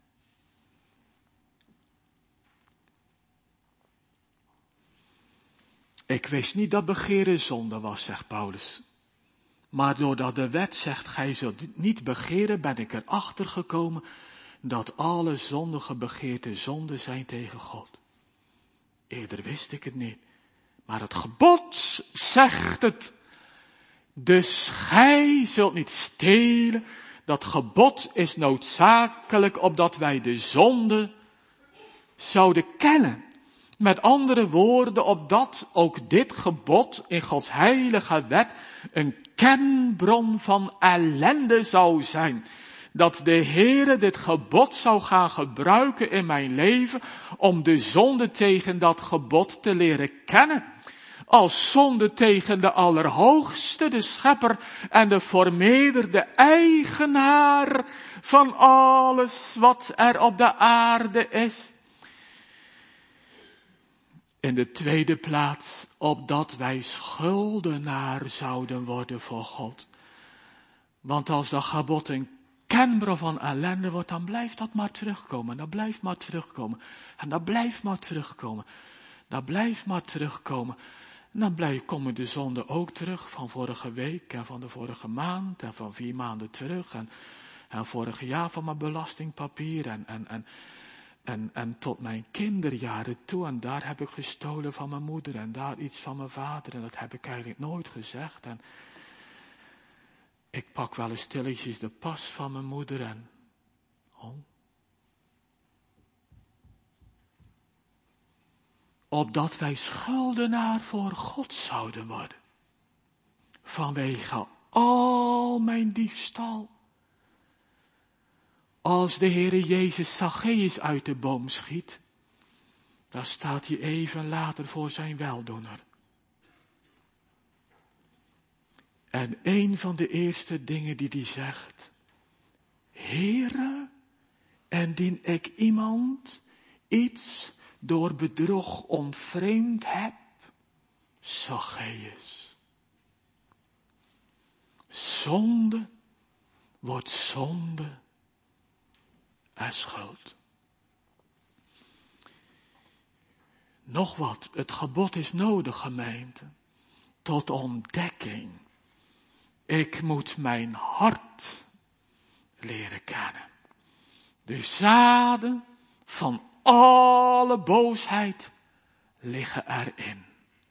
Ik wist niet dat begeren zonde was, zegt Paulus. Maar doordat de wet zegt, gij zult niet begeren, ben ik erachter gekomen dat alle zondige begeerten zonde zijn tegen God. Eerder wist ik het niet. Maar het gebod zegt het. Dus gij zult niet stelen. Dat gebod is noodzakelijk opdat wij de zonde zouden kennen. Met andere woorden, opdat ook dit gebod in Gods heilige wet een kenbron van ellende zou zijn. Dat de Heere dit gebod zou gaan gebruiken in mijn leven om de zonde tegen dat gebod te leren kennen. Als zonde tegen de Allerhoogste, de Schepper en de Vormeerder, de eigenaar van alles wat er op de aarde is. In de tweede plaats, opdat wij schuldenaar zouden worden voor God. Want als dat gebod een kenbron van ellende wordt, dan blijft dat maar terugkomen. Dat blijft maar terugkomen. En dat blijft maar terugkomen. Dat blijft maar terugkomen. En dan blijft, komen de zonden ook terug van vorige week en van de vorige maand en van vier maanden terug. En, en vorig jaar van mijn belastingpapier en, en, en, en, en tot mijn kinderjaren toe. En daar heb ik gestolen van mijn moeder en daar iets van mijn vader. En dat heb ik eigenlijk nooit gezegd. En ik pak wel eens stilletjes de pas van mijn moeder en... Oh. Opdat wij schuldenaar voor God zouden worden. Vanwege al mijn diefstal. Als de Heere Jezus Zacchaeus uit de boom schiet, dan staat hij even later voor zijn weldoener. En een van de eerste dingen die hij zegt, Heere, indien ik iemand iets door bedrog ontvreemd heb, Zacchaeus. Zonde wordt zonde en schuld. Nog wat, het gebod is nodig, gemeente, tot ontdekking. Ik moet mijn hart leren kennen. De zaden van alle boosheid liggen erin.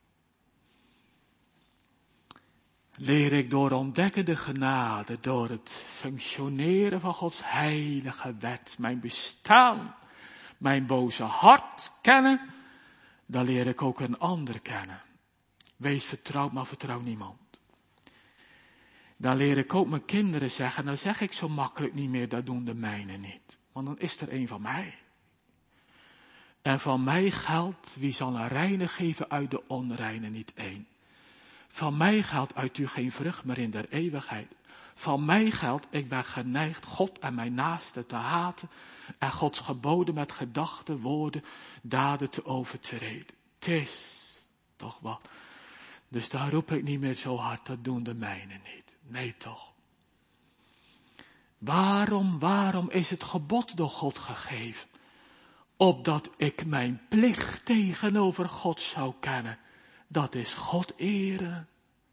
Leer ik door ontdekkende genade, door het functioneren van Gods heilige wet, mijn bestaan, mijn boze hart kennen, dan leer ik ook een ander kennen. Wees vertrouwd, maar vertrouw niemand. Dan leer ik ook mijn kinderen zeggen, dan zeg ik zo makkelijk niet meer, dat doen de mijnen niet. Want dan is er een van mij. En van mij geldt, wie zal een reine geven uit de onreine niet één. Van mij geldt uit u geen vrucht meer in der eeuwigheid. Van mij geldt, ik ben geneigd God en mijn naaste te haten en Gods geboden met gedachten, woorden, daden te overtreden. Het is toch wat. Dus daar roep ik niet meer zo hard, dat doen de mijnen niet. Nee toch. Waarom, waarom is het gebod door God gegeven? Opdat ik mijn plicht tegenover God zou kennen. Dat is God eren.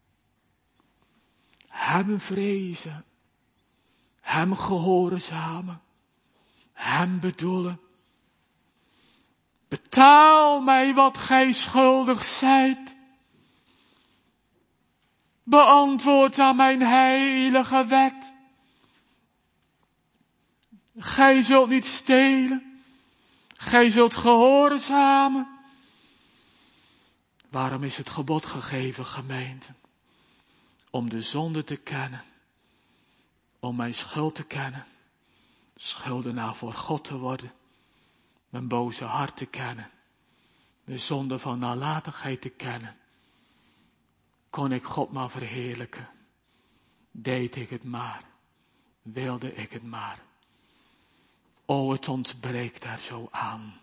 Hem vrezen. Hem gehoorzamen. Hem bedoelen. Betaal mij wat gij schuldig zijt. Beantwoord aan mijn heilige wet. Gij zult niet stelen. Gij zult gehoorzamen. Waarom is het gebod gegeven, gemeente? Om de zonde te kennen. Om mijn schuld te kennen. Schuldenaar voor God te worden. Mijn boze hart te kennen. De zonde van nalatigheid te kennen. Kon ik God maar verheerlijken. Deed ik het maar. Wilde ik het maar. O, het ontbreekt daar zo aan.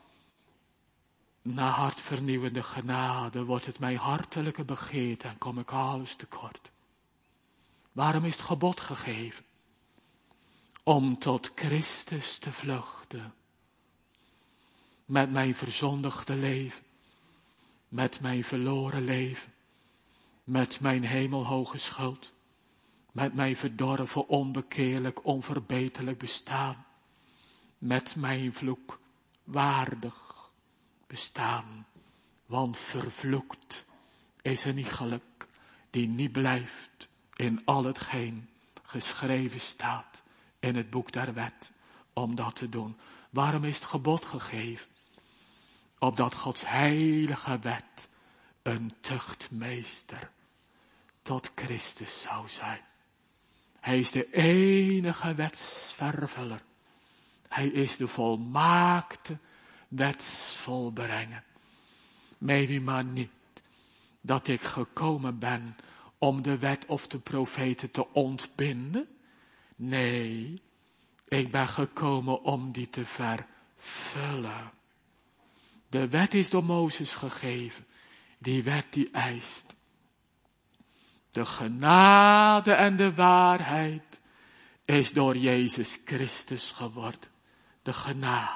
Na hartvernieuwende genade wordt het mijn hartelijke begeerte en kom ik alles tekort. Waarom is het gebod gegeven? Om tot Christus te vluchten. Met mijn verzondigde leven. Met mijn verloren leven. Met mijn hemelhoge schuld. Met mijn verdorven, onbekeerlijk, onverbeterlijk bestaan. Met mijn vloek waardig bestaan. Want vervloekt is een iegelijk die niet blijft in al hetgeen geschreven staat in het boek der wet om dat te doen. Waarom is het gebod gegeven? Opdat Gods heilige wet een tuchtmeester tot Christus zou zijn. Hij is de enige wetsvervuller. Hij is de volmaakte wetsvolbrenger. Meen u maar niet dat ik gekomen ben om de wet of de profeten te ontbinden. Nee, ik ben gekomen om die te vervullen. De wet is door Mozes gegeven. Die wet die eist. De genade en de waarheid is door Jezus Christus geworden. De genade.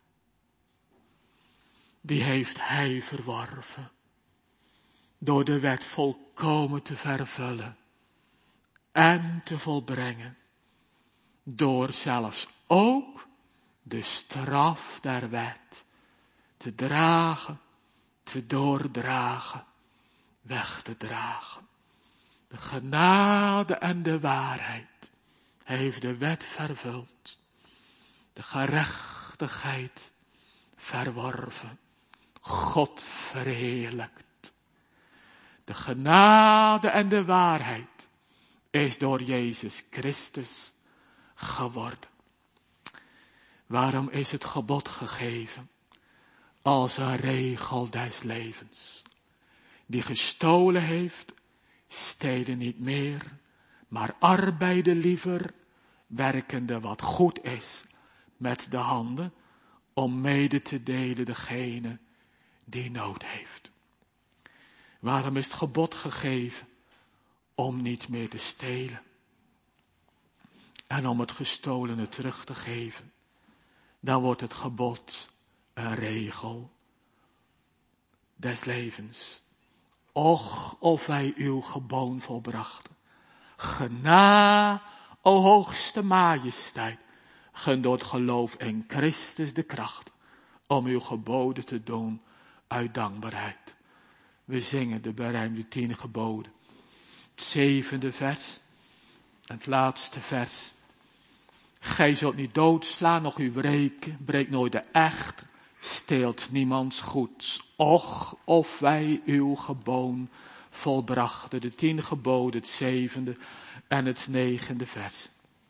Die heeft hij verworven. Door de wet volkomen te vervullen. En te volbrengen. Door zelfs ook de straf der wet te dragen, te doordragen, weg te dragen. De genade en de waarheid heeft de wet vervuld. De gerechtigheid verworven. God verheerlijkt. De genade en de waarheid is door Jezus Christus geworden. Waarom is het gebod gegeven? Als een regel des levens. Die gestolen heeft, stelen niet meer, maar arbeiden liever, werkende wat goed is met de handen, om mede te delen degene die nood heeft. Waarom is het gebod gegeven? Om niet meer te stelen. en om het gestolene terug te geven. Dan wordt het gebod een regel des levens. Och, of wij uw geboon volbrachten. Gena, o hoogste majesteit, gun door het geloof in Christus de kracht, om uw geboden te doen uit dankbaarheid. We zingen de berijmde tien geboden. Het zevende vers, het laatste vers. Gij zult niet doodslaan, noch u wreken, breekt nooit de echt, steelt niemands goed. Och, of wij uw geboon volbrachten. De tien geboden, het zevende en het negende vers.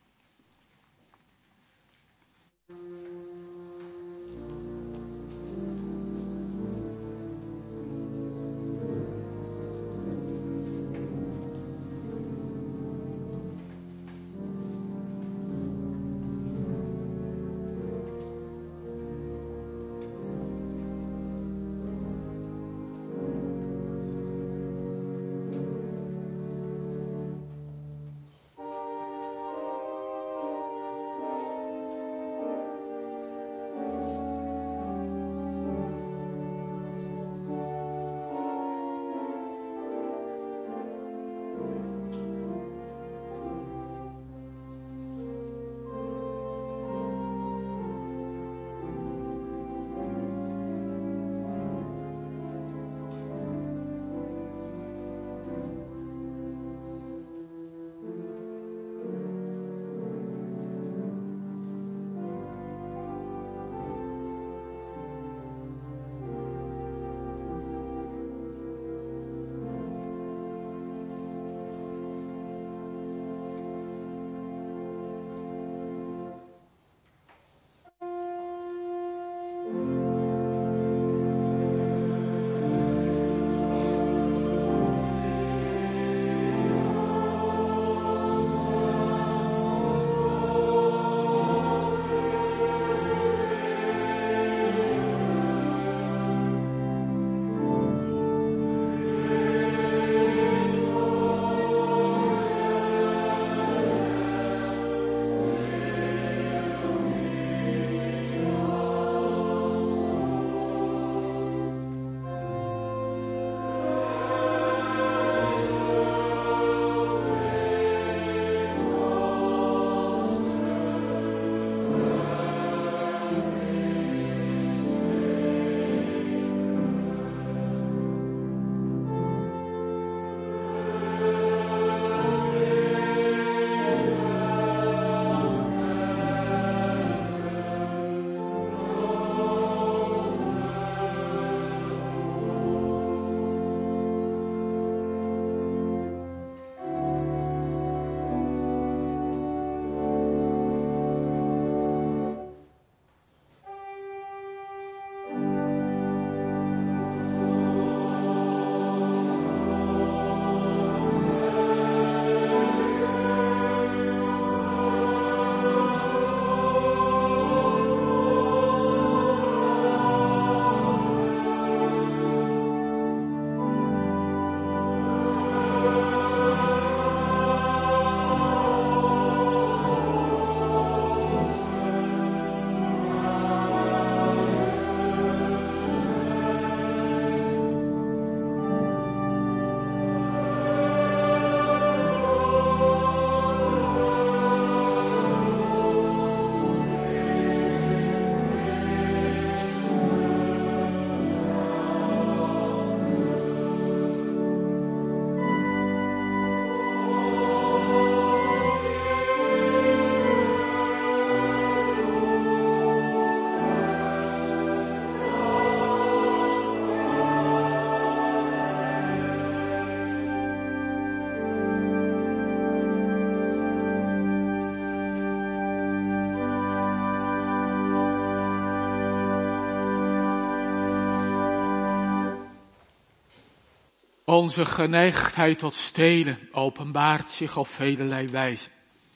Onze geneigdheid tot stelen openbaart zich op velelei wijze.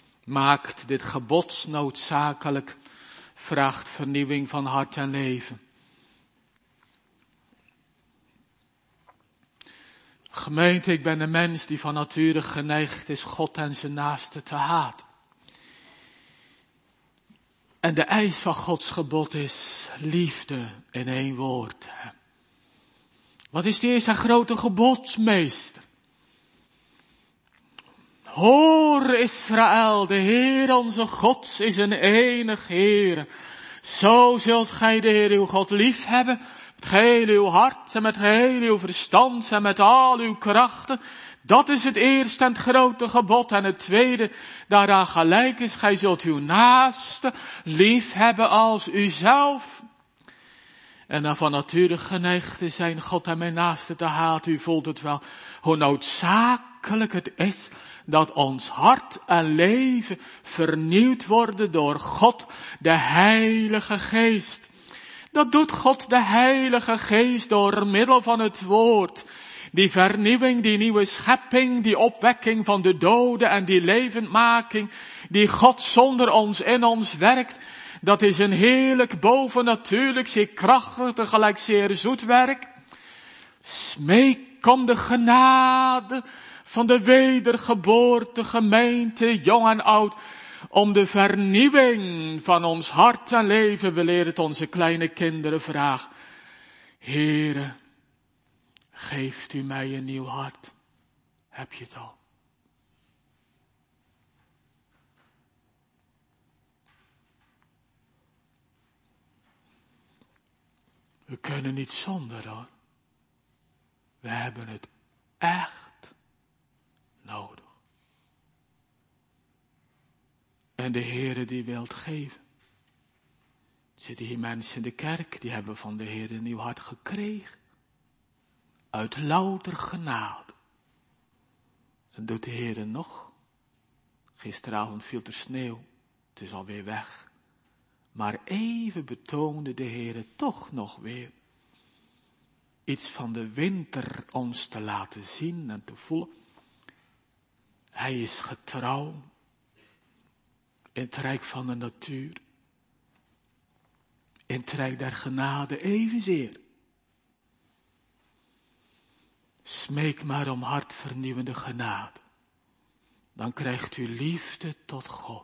Maakt dit gebod noodzakelijk, vraagt vernieuwing van hart en leven. Gemeente, ik ben een mens die van nature geneigd is God en zijn naaste te haten. En de eis van Gods gebod is liefde in één woord. Wat is die eerste grote gebod, meester? Hoor Israël, de Heer onze God is een enig Heer. Zo zult gij de Heer uw God lief hebben, met geheel uw hart en met geheel uw verstand en met al uw krachten. Dat is het eerste en het grote gebod. En het tweede daaraan gelijk is, gij zult uw naaste lief hebben als uzelf. En dan van nature geneigd te zijn God en mijn naaste te haten. U voelt het wel, hoe noodzakelijk het is dat ons hart en leven vernieuwd worden door God, de Heilige Geest. Dat doet God, de Heilige Geest, door middel van het woord. Die vernieuwing, die nieuwe schepping, die opwekking van de doden en die levendmaking, die God zonder ons in ons werkt, dat is een heerlijk, bovennatuurlijk, zeer krachtig, tegelijk zeer zoet werk. Smeek om de genade van de wedergeboorte gemeente, jong en oud, om de vernieuwing van ons hart en leven. We leren het onze kleine kinderen vragen. Heere, geeft u mij een nieuw hart? Heb je het al? We kunnen niet zonder, hoor. We hebben het echt nodig. En de Heere die wil het geven. Er zitten hier mensen in de kerk, die hebben van de Heere een nieuw hart gekregen. Uit louter genade. En doet de Heere nog. Gisteravond viel er sneeuw. Het is alweer weg. Maar even betoonde de Heere toch nog weer iets van de winter ons te laten zien en te voelen. Hij is getrouw in het rijk van de natuur. In het rijk der genade evenzeer. Smeek maar om hartvernieuwende genade. Dan krijgt u liefde tot God.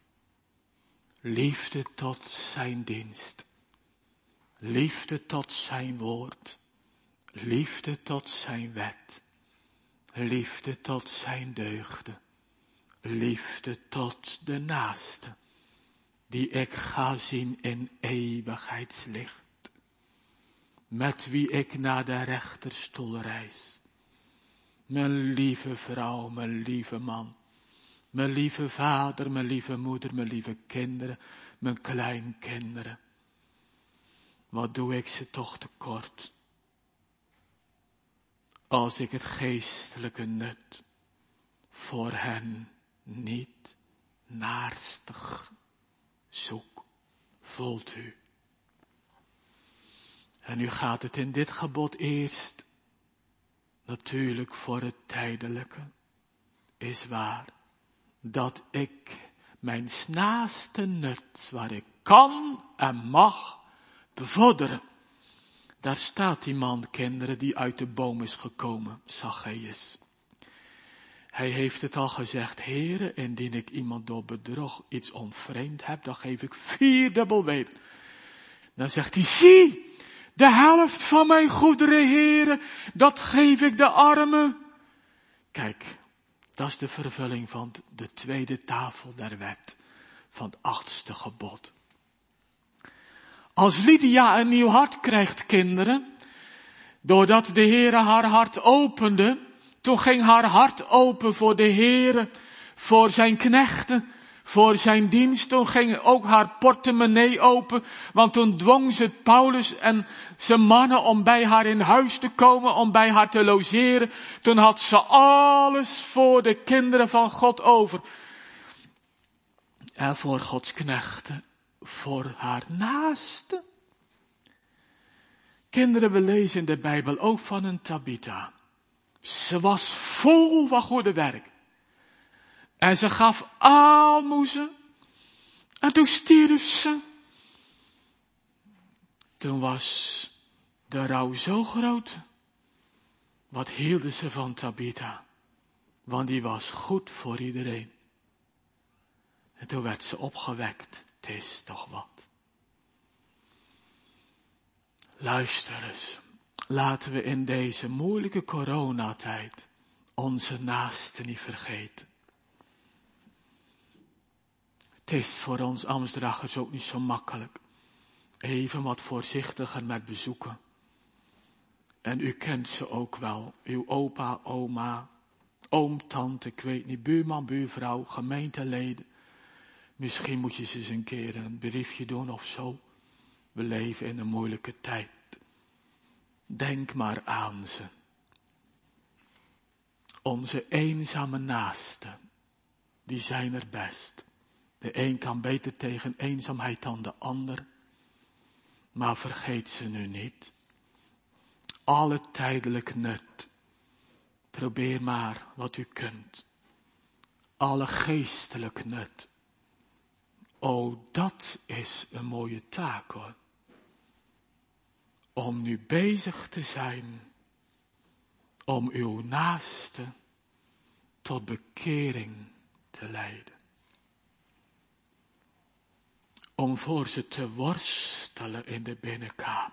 Liefde tot zijn dienst. Liefde tot zijn woord. Liefde tot zijn wet. Liefde tot zijn deugden. Liefde tot de naaste. Die ik ga zien in eeuwigheidslicht. Met wie ik naar de rechterstoel reis. Mijn lieve vrouw, mijn lieve man. Mijn lieve vader, mijn lieve moeder, mijn lieve kinderen, mijn kleinkinderen. Wat doe ik ze toch tekort? Als ik het geestelijke nut voor hen niet naarstig zoek. Voelt u? En nu gaat het in dit gebod eerst natuurlijk voor het tijdelijke. Is waar. Dat ik mijn naaste nut, waar ik kan en mag, bevorderen. Daar staat die man, kinderen, die uit de boom is gekomen, Zacchaeus. Hij heeft het al gezegd, Heere, indien ik iemand door bedrog iets onvreemd heb, dan geef ik vierdubbel weder. Dan zegt hij, zie, de helft van mijn goederen, Heere, dat geef ik de armen. Kijk. Dat is de vervulling van de tweede tafel der wet, van het achtste gebod. Als Lydia een nieuw hart krijgt, kinderen, doordat de Heere haar hart opende, toen ging haar hart open voor de Heere, voor zijn knechten, voor zijn dienst. Toen ging ook haar portemonnee open, want toen dwong ze Paulus en zijn mannen om bij haar in huis te komen, om bij haar te logeren. Toen had ze alles voor de kinderen van God over. En voor Gods knechten, voor haar naaste. Kinderen, we lezen in de Bijbel ook van een Tabitha. Ze was vol van goede werk. En ze gaf aalmoezen. En toen stierf ze. Toen was de rouw zo groot. Wat hielden ze van Tabitha? Want die was goed voor iedereen. En toen werd ze opgewekt Het is toch wat. Luister eens. Laten we in deze moeilijke coronatijd onze naasten niet vergeten. Het is voor ons Amsterdamers ook niet zo makkelijk. Even wat voorzichtiger met bezoeken. En u kent ze ook wel. Uw opa, oma, oom, tante, ik weet niet, buurman, buurvrouw, gemeenteleden. Misschien moet je ze eens een keer een briefje doen of zo. We leven in een moeilijke tijd. Denk maar aan ze. Onze eenzame naasten, die zijn er best. De een kan beter tegen eenzaamheid dan de ander. Maar vergeet ze nu niet. Alle tijdelijk nut. Probeer maar wat u kunt. Alle geestelijk nut. O, dat is een mooie taak hoor. Om nu bezig te zijn. Om uw naaste tot bekering te leiden. Om voor ze te worstelen in de binnenkamer.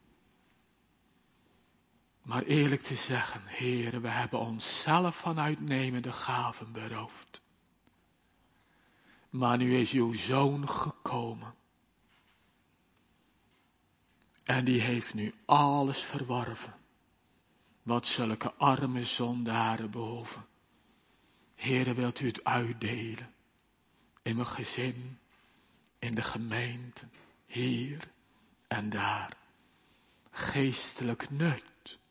Maar eerlijk te zeggen, heren, we hebben onszelf van uitnemende gaven beroofd. Maar nu is uw zoon gekomen. En die heeft nu alles verworven. Wat zulke arme zondaren behoeven. Heren, wilt u het uitdelen. In mijn gezin. In de gemeente. Hier en daar. Geestelijk nut.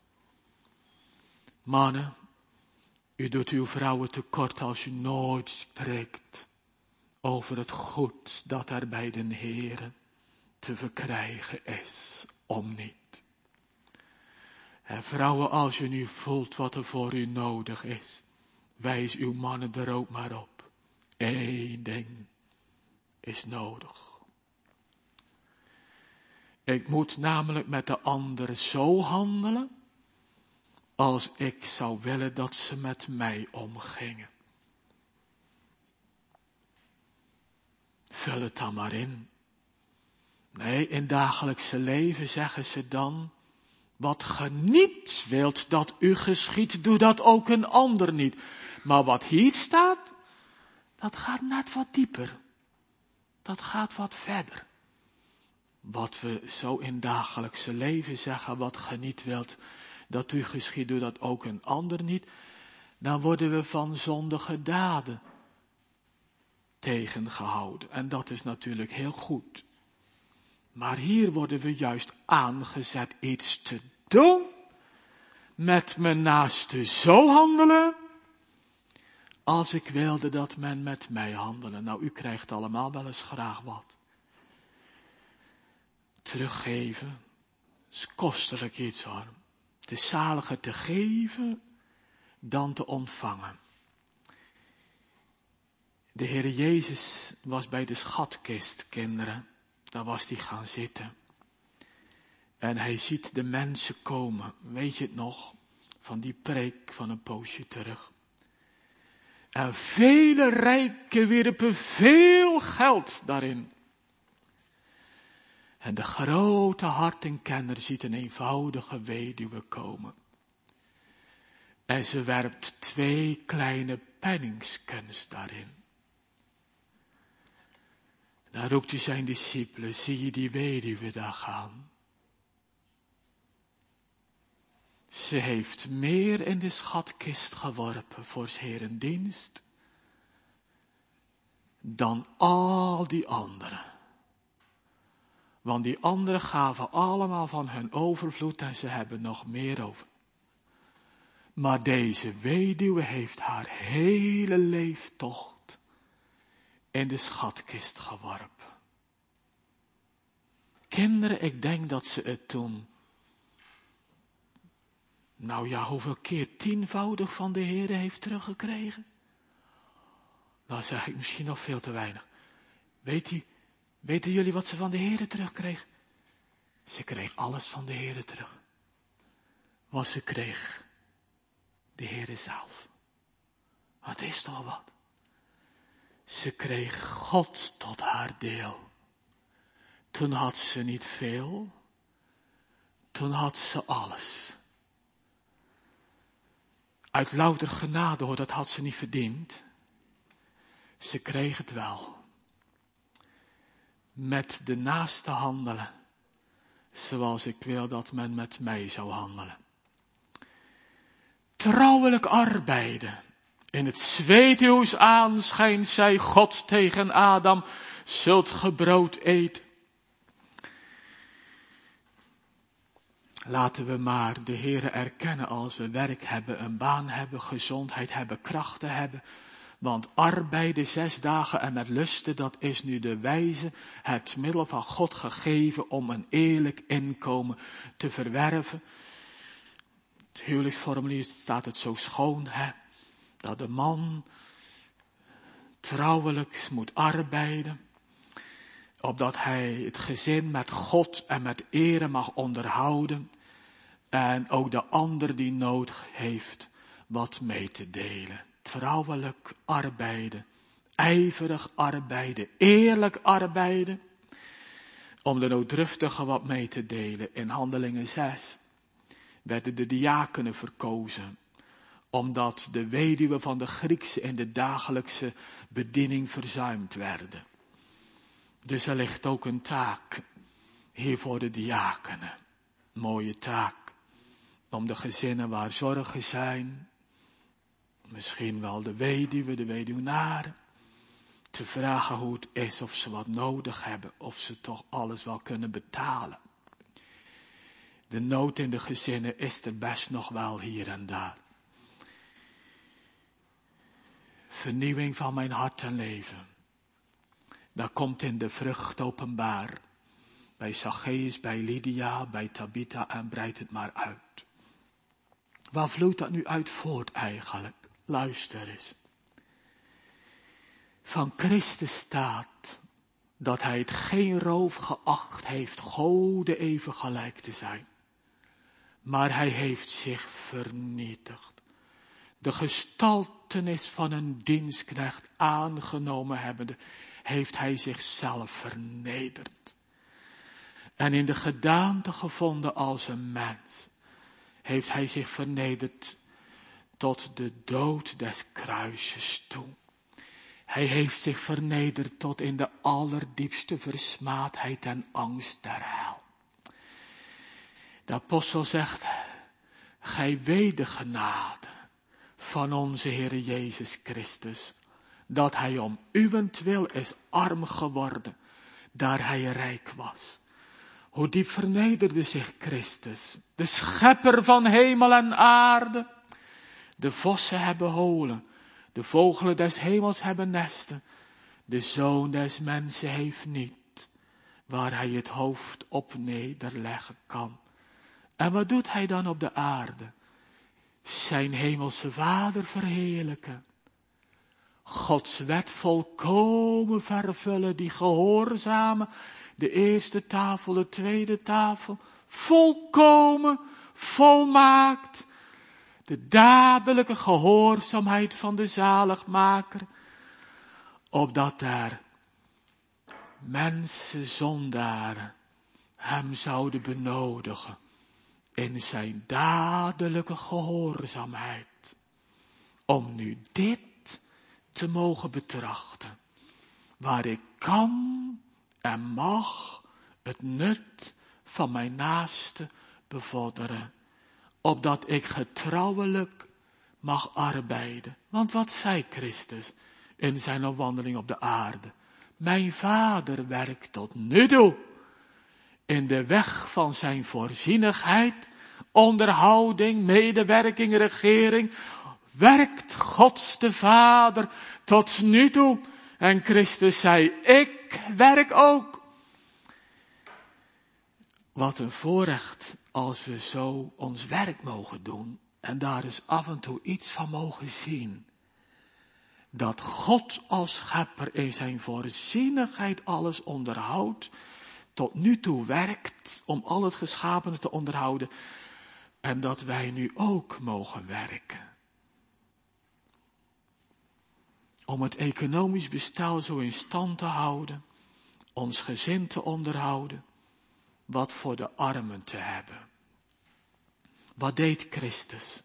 Mannen, u doet uw vrouwen tekort als u nooit spreekt over het goed dat er bij den Heere te verkrijgen is, om niet. En vrouwen, als u nu voelt wat er voor u nodig is, wijs uw mannen er ook maar op. Eén ding is nodig. Ik moet namelijk met de anderen zo handelen, als ik zou willen dat ze met mij omgingen. Vul het dan maar in. Nee, in dagelijkse leven zeggen ze dan, wat ge niet wilt dat u geschiet, doe dat ook een ander niet. Maar wat hier staat, dat gaat net wat dieper. Dat gaat wat verder. Wat we zo in dagelijkse leven zeggen, wat ge niet wilt dat u geschiet, doe dat ook een ander niet. Dan worden we van zondige daden tegengehouden. En dat is natuurlijk heel goed. Maar hier worden we juist aangezet iets te doen. Met mijn naaste zo handelen. Als ik wilde dat men met mij handelen. Nou, u krijgt allemaal wel eens graag wat. Teruggeven is kostelijk iets hoor. Het is zaliger te geven dan te ontvangen. De Heer Jezus was bij de schatkist, kinderen. Daar was hij gaan zitten. En hij ziet de mensen komen. Weet je het nog? Van die preek van een poosje terug. En vele rijken wierpen veel geld daarin. En de grote hartenkenner ziet een eenvoudige weduwe komen. En ze werpt twee kleine penningskens daarin. Dan roept hij zijn discipelen, zie je die weduwe daar gaan? Ze heeft meer in de schatkist geworpen voor 's Heeren dienst dan al die anderen. Want die anderen gaven allemaal van hun overvloed en ze hebben nog meer over. Maar deze weduwe heeft haar hele leeftocht in de schatkist geworpen. Kinderen, ik denk dat ze het toen, nou ja, hoeveel keer tienvoudig van de Heer heeft teruggekregen? Dan zeg ik misschien nog veel te weinig. Weet u, weten jullie wat ze van de Heer terugkreeg? Ze kreeg alles van de Heer terug. Want ze kreeg de Heer zelf. Wat is toch wat? Ze kreeg God tot haar deel. Toen had ze niet veel. Toen had ze alles. Uit louter genade hoor, dat had ze niet verdiend. Ze kreeg het wel. Met de naaste handelen. Zoals ik wil dat men met mij zou handelen. Trouwelijk arbeiden. In het zweethuis aanschijnt zij God tegen Adam. Zult ge brood eten. Laten we maar de Heere erkennen als we werk hebben, een baan hebben, gezondheid hebben, krachten hebben. Want arbeiden zes dagen en met lusten, dat is nu de wijze, het middel van God gegeven om een eerlijk inkomen te verwerven. Het huwelijksformulier staat het zo schoon, hè, dat de man trouwelijk moet arbeiden, opdat hij het gezin met God en met ere mag onderhouden en ook de ander die nood heeft wat mee te delen. Trouwelijk arbeiden, ijverig arbeiden, eerlijk arbeiden, om de nooddruftige wat mee te delen. In Handelingen zes werden de diakenen verkozen, omdat de weduwen van de Griekse in de dagelijkse bediening verzuimd werden. Dus er ligt ook een taak hier voor de diakenen. Mooie taak. Om de gezinnen waar zorgen zijn, misschien wel de weduwe, de weduwnaren, te vragen hoe het is, of ze wat nodig hebben, of ze toch alles wel kunnen betalen. De nood in de gezinnen is er best nog wel hier en daar. Vernieuwing van mijn hart en leven. Dat komt in de vrucht openbaar. Bij Zacchaeus, bij Lydia, bij Tabitha en breidt het maar uit. Waar vloeit dat nu uit voort eigenlijk? Luister eens. Van Christus staat dat hij het geen roof geacht heeft Gode even gelijk te zijn. Maar hij heeft zich vernietigd. De gestaltenis van een dienstknecht aangenomen hebbende, heeft hij zichzelf vernederd. En in de gedaante gevonden als een mens, heeft hij zich vernederd tot de dood des kruises toe. Hij heeft zich vernederd tot in de allerdiepste versmaadheid en angst der hel. De apostel zegt, gij weet de genade van onze Heere Jezus Christus, dat hij om uwentwil is arm geworden, daar hij rijk was. Hoe diep vernederde zich Christus, de schepper van hemel en aarde. De vossen hebben holen, de vogelen des hemels hebben nesten. De zoon des mensen heeft niet, waar hij het hoofd op nederleggen kan. En wat doet hij dan op de aarde? Zijn hemelse Vader verheerlijken. Gods wet volkomen vervullen, die gehoorzamen. De eerste tafel, de tweede tafel. Volkomen, volmaakt. De dadelijke gehoorzaamheid van de zaligmaker. Opdat er mensen, zondaren, hem zouden benodigen. In zijn dadelijke gehoorzaamheid. Om nu dit te mogen betrachten. Waar ik kan en mag het nut van mijn naaste bevorderen. Opdat ik getrouwelijk mag arbeiden. Want wat zei Christus in zijn wandeling op de aarde? Mijn Vader werkt tot nu toe. In de weg van zijn voorzienigheid, onderhouding, medewerking, regering, werkt Gods de Vader tot nu toe. En Christus zei, ik werk ook. Wat een voorrecht als we zo ons werk mogen doen en daar eens af en toe iets van mogen zien. Dat God als schepper in zijn voorzienigheid alles onderhoudt, tot nu toe werkt om al het geschapene te onderhouden en dat wij nu ook mogen werken. om het economisch bestel zo in stand te houden, ons gezin te onderhouden, wat voor de armen te hebben. Wat deed Christus?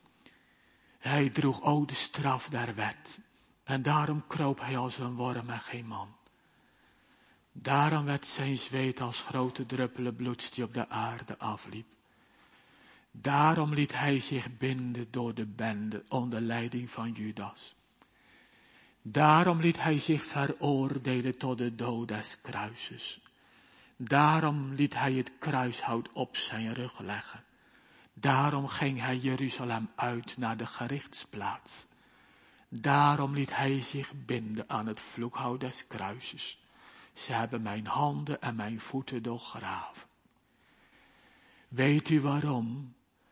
Hij droeg ook de straf der wet. En daarom kroop hij als een worm en geen man. Daarom werd zijn zweet als grote druppelen bloeds die op de aarde afliep. Daarom liet hij zich binden door de bende onder leiding van Judas. Daarom liet hij zich veroordelen tot de dood des kruises. Daarom liet hij het kruishout op zijn rug leggen. Daarom ging hij Jeruzalem uit naar de gerichtsplaats. Daarom liet hij zich binden aan het vloekhout des kruises. Ze hebben mijn handen en mijn voeten doorgraven. Weet u waarom?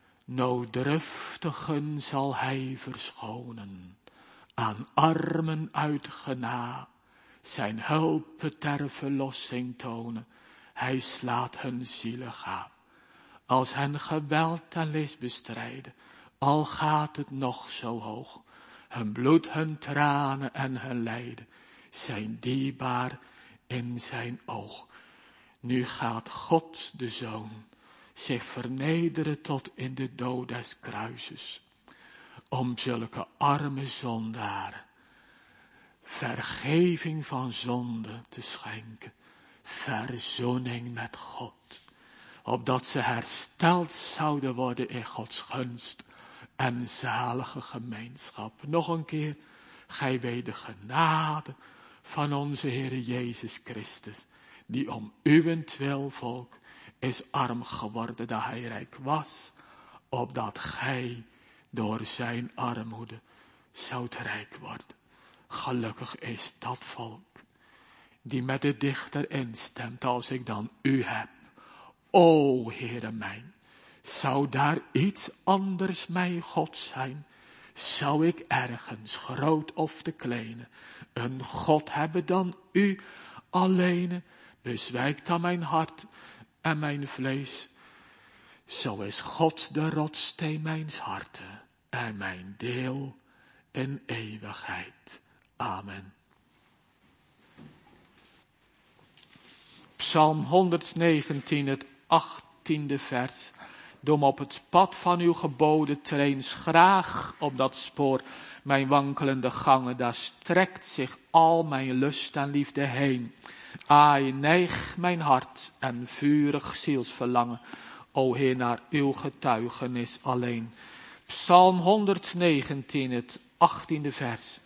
Nooddruftigen zal hij verschonen. Aan armen uit gena. Zijn hulp ter verlossing tonen. Hij slaat hun zielen gaan. Als hen geweld en list bestrijden. Al gaat het nog zo hoog. Hun bloed, hun tranen en hun lijden zijn dierbaar in zijn oog. Nu gaat God de Zoon zich vernederen tot in de dood des kruises. Om zulke arme zondaren vergeving van zonde te schenken. Verzoening met God. Opdat ze hersteld zouden worden in Gods gunst en zalige gemeenschap. Nog een keer, gij weet de genade van onze Heer Jezus Christus, die om uwentwil volk is arm geworden dat hij rijk was, opdat gij door zijn armoede zoudt rijk worden. Gelukkig is dat volk, die met de dichter instemt, als ik dan u heb. O Heere mijn, zou daar iets anders mijn God zijn? Zou ik ergens, groot of te kleine, een God hebben dan u alleen? Bezwijkt dan mijn hart en mijn vlees. Zo is God de rotssteen mijns harten en mijn deel in eeuwigheid. Amen. Psalm honderdzegentien, het achttiende vers. Doe me op het pad van uw geboden trains graag op dat spoor. Mijn wankelende gangen, daar strekt zich al mijn lust en liefde heen. Aai, neig mijn hart en vurig zielsverlangen. O Heer, naar uw getuigenis alleen. Psalm honderdzegentien, het achttiende vers.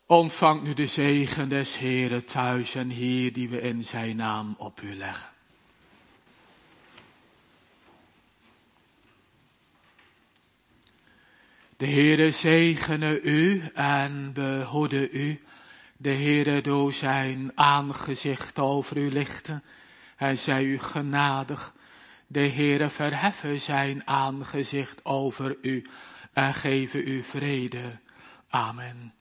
Ontvang nu de zegen des Heeren thuis en hier die we in zijn naam op u leggen. De Heere zegene u en behoede u. De Heere doe zijn aangezicht over u lichten. Hij zij u genadig. De Heere verheffen zijn aangezicht over u en geven u vrede. Amen.